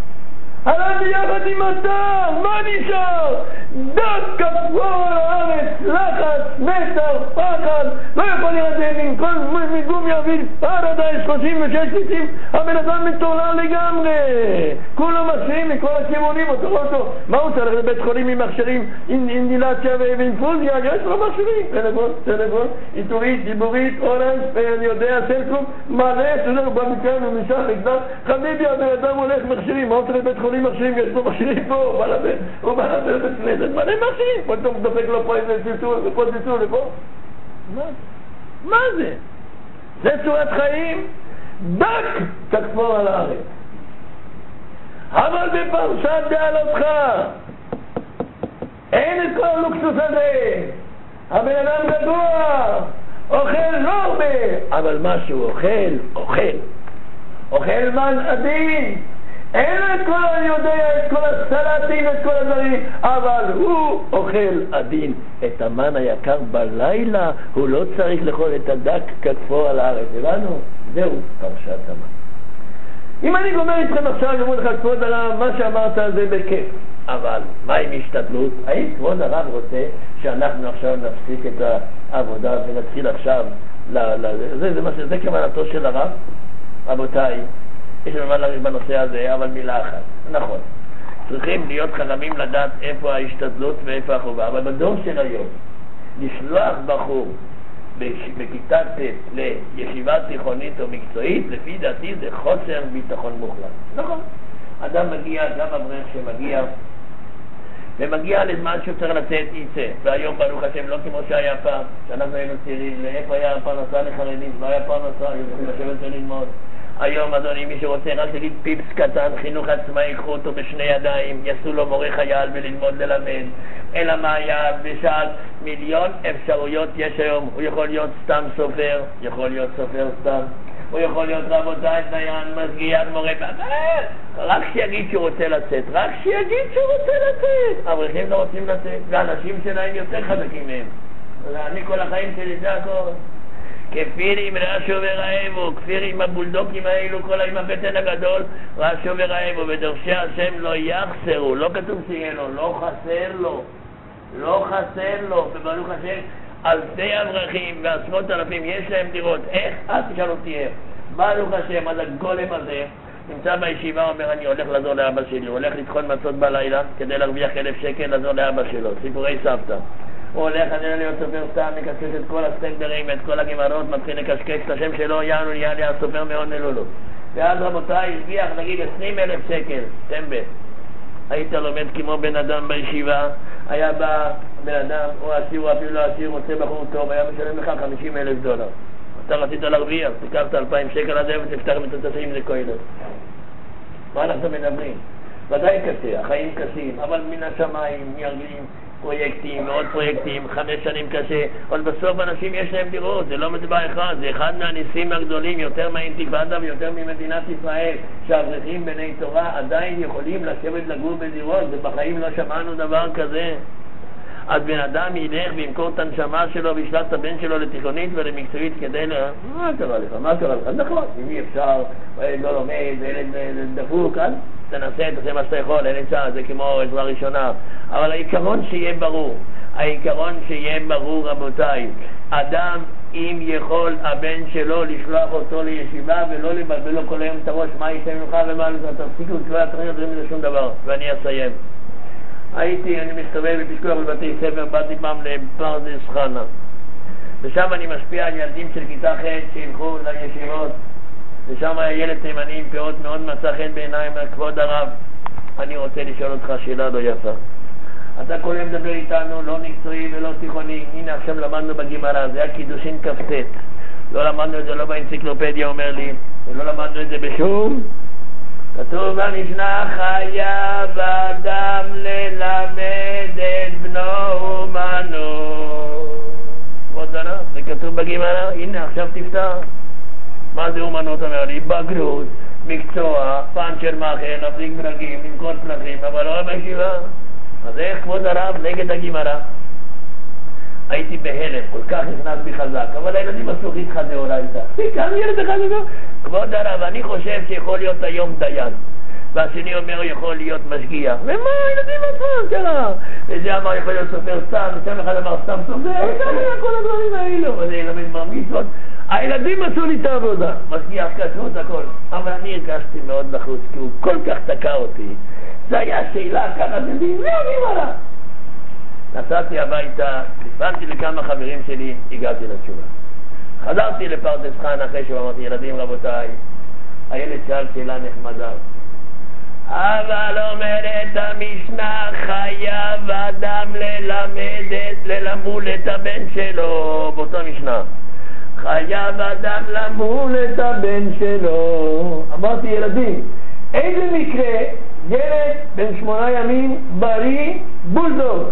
מה נשאר? דק כפור על הארץ, לחץ, מתח, פחד, לא יכול לרדת מגום יביל, פרדייס 36 קיצים, הבן אדם מטורלל לגמרי, כולו מכשירים מכל הכיוונים, אותו, מה הוא צריך לבית חולים עם מכשירים, עם דילציה ואינפוזיה? יש לו מכשירים, טלפון, עיתורית, דיבורית, אורנס, ואני יודע, סלקום, מלא, הוא בא מכאן ומשם, חביבי, הבן אדם הולך מכשירים, מה הוא צריך לבית חולים מכשירים? יש לו מכשירים פה, הוא בא לבית כנסת, מלא מכשירים, פתאום דופק לו פה איזה ציטור, ופה ציטור, לפה. מה זה? זה צורת חיים דק ככפור על הארץ. אבל בפרשת בעלותך אין את כל הלוקסוס הזה. הבן אדם גדוע, אוכל לא הרבה, אבל מה שהוא אוכל מן עדין. אין לו את כל, אני יודע, את כל הסלטים, את כל הדברים, אבל הוא אוכל עדין. את המן היקר בלילה, הוא לא צריך לאכול את הדק ככפור על הארץ. הבנו? זהו פרשת המן. אם אני גומר איתכם עכשיו, אני אומר לך, כבוד הרב, מה שאמרת זה בכיף. אבל מה עם השתדלות? האם כבוד הרב רוצה שאנחנו עכשיו נפסיק את העבודה ונתחיל עכשיו, זה כוונתו של הרב? רבותיי, יש לנו מה להגיד בנושא הזה, אבל מילה אחת. נכון. צריכים להיות חכמים לדעת איפה ההשתדלות ואיפה החובה. אבל בדור של היום, לשלוח בחור בכיתה ט' לישיבה תיכונית או מקצועית, לפי דעתי זה חוסר ביטחון מוחלט. נכון. אדם מגיע, גם אברך שמגיע, ומגיע לזמן שהוא צריך לצאת, יצא. והיום ברוך השם לא כמו שהיה פעם, שאנחנו היינו צעירים, לאיפה היה פרנסה לחרדים, לא היה פרנסה, היו צריכים לשבת וללמוד. היום, אדוני, מי שרוצה רק תגיד פיפס קטן, חינוך עצמאי, יקחו אותו בשני ידיים, יעשו לו מורה חייל וללמוד ללמד. אלא מה היה בשעת מיליון אפשרויות יש היום. הוא יכול להיות סתם סופר, יכול להיות סופר סתם, הוא יכול להיות רבותיי, דיין, מסגיח, מורה, רק שיגיד שהוא רוצה לצאת, רק שיגיד שהוא רוצה לצאת. אברכים לא רוצים לצאת, והאנשים שלהם יותר חזקים מהם. אני כל החיים שלי זה הכל. כפיר עם רשו ורעבו, כפיר עם הבולדוקים האלו, כל עם הבטן הגדול, רשו ורעבו, ודורשי השם לא יחסרו, לא כתוב שיהיה לו, לא חסר לו, לא חסר לו, וברוך השם, אלפי אברכים ועשרות אלפים יש להם דירות. איך? אז תשאל אותי איך. ברוך השם, אז הגולם הזה נמצא בישיבה, אומר אני הולך לעזור לאבא שלי, הוא הולך לטחון מצות בלילה כדי להרוויח 1,000 שקל לעזור לאבא שלו, סיפורי סבתא. הוא הולך, אני לא להיות סופר סתם, מקשקש את כל הסטנדרים, את כל הגמרות, מתחיל לקשקש את השם שלו, יענו נהיה לי הסופר מאוד נלולו. ואז רבותיי, הרוויח נגיד 20,000 שקל, סטנבר. היית לומד כמו בן אדם בישיבה, היה בא בן אדם, הוא עשיר, הוא אפילו לא עשיר, רוצה בחור טוב, היה משלם לך $50,000. אתה רצית להרוויח, תיקחת 2,000 שקל עד היום ותפתח מתוצאים עם זה כהלת. מה אנחנו מדברים? ודאי קשה, החיים קשים, אבל מן השמיים ירגילים פרויקטים ועוד פרויקטים, 5 שנים קשה, אבל בסוף אנשים יש להם דירות, זה לא מדבר אחד, זה אחד מהניסים הגדולים, יותר מהאינתיפאדה ויותר ממדינת ישראל, שהאברכים בני תורה עדיין יכולים לשבת לגור בדירות, ובחיים לא שמענו דבר כזה. אז בן אדם ילך וימכור את הנשמה שלו וישלח את הבן שלו לתיכונית ולמקצועית כדי מה קרה לך? מה קרה לך? נכון, אם אי אפשר, לא לומד, ילד דפוק, אז תנסה, תעשה מה שאתה יכול, אין צער, זה כמו עזרה ראשונה. אבל העיקרון שיהיה ברור, העיקרון שיהיה ברור רבותיי, אדם אם יכול הבן שלו לשלוח אותו לישיבה ולא לבלבל לו כל היום את הראש, מה ייתן ממך ומה תפסיקו, לא יתחיל לזה שום דבר, ואני אסיים. אני מסתובב בפיקוח בבתי ספר, באתי פעם לפרדס חנה, ושם אני משפיע על ילדים של כיתה ח' שילכו לישיבות, ושם היה ילד תימני עם פאות מאוד מצא חן בעיניים. כבוד הרב, אני רוצה לשאול אותך שאלה לא יפה. אתה כל יום מדבר איתנו, לא מקצועי ולא תיכוני. הנה עכשיו למדנו בגמרא, זה היה קידושין כ"ט. לא למדנו את זה לא באנציקלופדיה, אומר לי, ולא למדנו את זה בשום. כתוב במשנה, חייב אדם ללמד את בנו אומנות. כבוד הרב, זה כתוב בגמרא, הנה עכשיו תפתח. מה זה אומנות? אומר לי, בגרות, מקצוע, פנצ'ר מאחר, נפליק ברגים, למכור פלחים, אבל לא בישיבה. אז איך כבוד הרב נגד הגמרא? הייתי בהלם, כל כך נכנס בי חזק, אבל הילדים עשו איתך דאורייתא. כאן ילד אחד אומר, כבוד הרב, אני חושב שיכול להיות היום דיין, והשני אומר יכול להיות משגיח. ומה הילדים עשו? קרה. וזה אמר יכול להיות סופר סתם, ושם אחד אמר סתם סופר, וכמה היה כל הדברים האלו, וזה ילמד מרמיצות. הילדים עשו לי את העבודה, משגיח כשרות הכל, אבל אני הרגשתי מאוד לחוץ, כי הוא כל כך תקע אותי. זה היה שאלה ככה, זה דברי מרה. נסעתי הביתה, סיפרתי לכמה חברים שלי, הגעתי לתשובה. חזרתי לפרדס חנה אחרי שאמרתי, ילדים רבותיי, הילד שאל שאלה נחמדה. אבל אומרת המשנה, חייב אדם ללמול את הבן שלו, באותה משנה. חייב אדם למול את הבן שלו. אמרתי ילדים, איזה מקרה ילד בן 8 ימים בריא בולדוג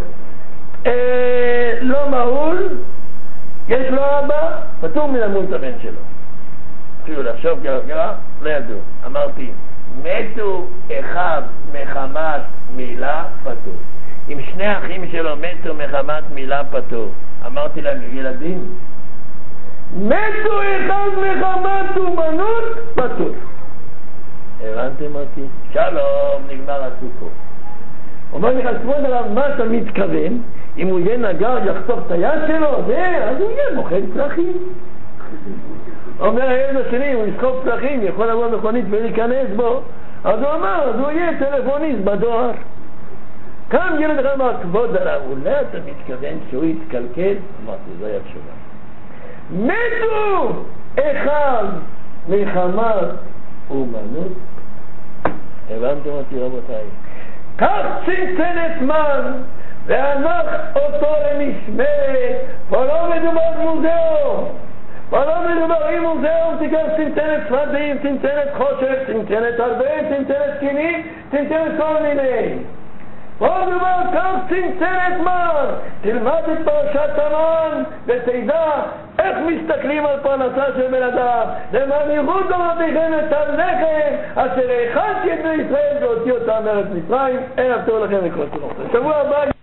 לא מהול, יש לו אבא, פטור מלמול את הבן שלו. אפילו לחשוב גרה, לא ידעו. אמרתי, מתו אחד מחמת מילה פטור. אם שני אחים שלו מתו מחמת מילה פטור, אמרתי להם, ילדים, מתו אחד מחמת אומנות פטור. הבנתם אותי? שלום, נגמר הסיפור. אומר לך, כבוד הרב, מה אתה מתכוון? אם הוא יהיה נגר יחתוך את היד שלו, אז הוא יהיה מוכן פרחים. אומר הילד השני, הוא יסחוב פרחים, יכול לבוא מכונית ולהיכנס בו. אז הוא אמר, אז הוא יהיה טלפוניסט בדואר. קם ילד אחד אמר, כבוד הרב, אולי אתה מתכוון שהוא יתקלקל? אמרתי, זו היה תשובה. מתו אחד מחמת אומנות. הבנתם אותי רבותיי? כך צנצנת מן והנח אותו למשמרת. פה לא מדובר מוזיאום, פה לא מדובר עם מוזיאום, תיקח צנצנת ספרדים, צנצנת חושך, צנצנת הרבה, צנצנת קיני, צנצנת כל מיני. פה מדובר כך צנצנת מן. תלמד את פרשת המן ותדע איך מסתכלים על פרנסה של בן אדם. למניחות אמרתיכם את הלחם אשר האכלתי את בני ישראל והוציא אותם מארץ מצרים. ערב טוב לכם וכל טוב. שבוע הבא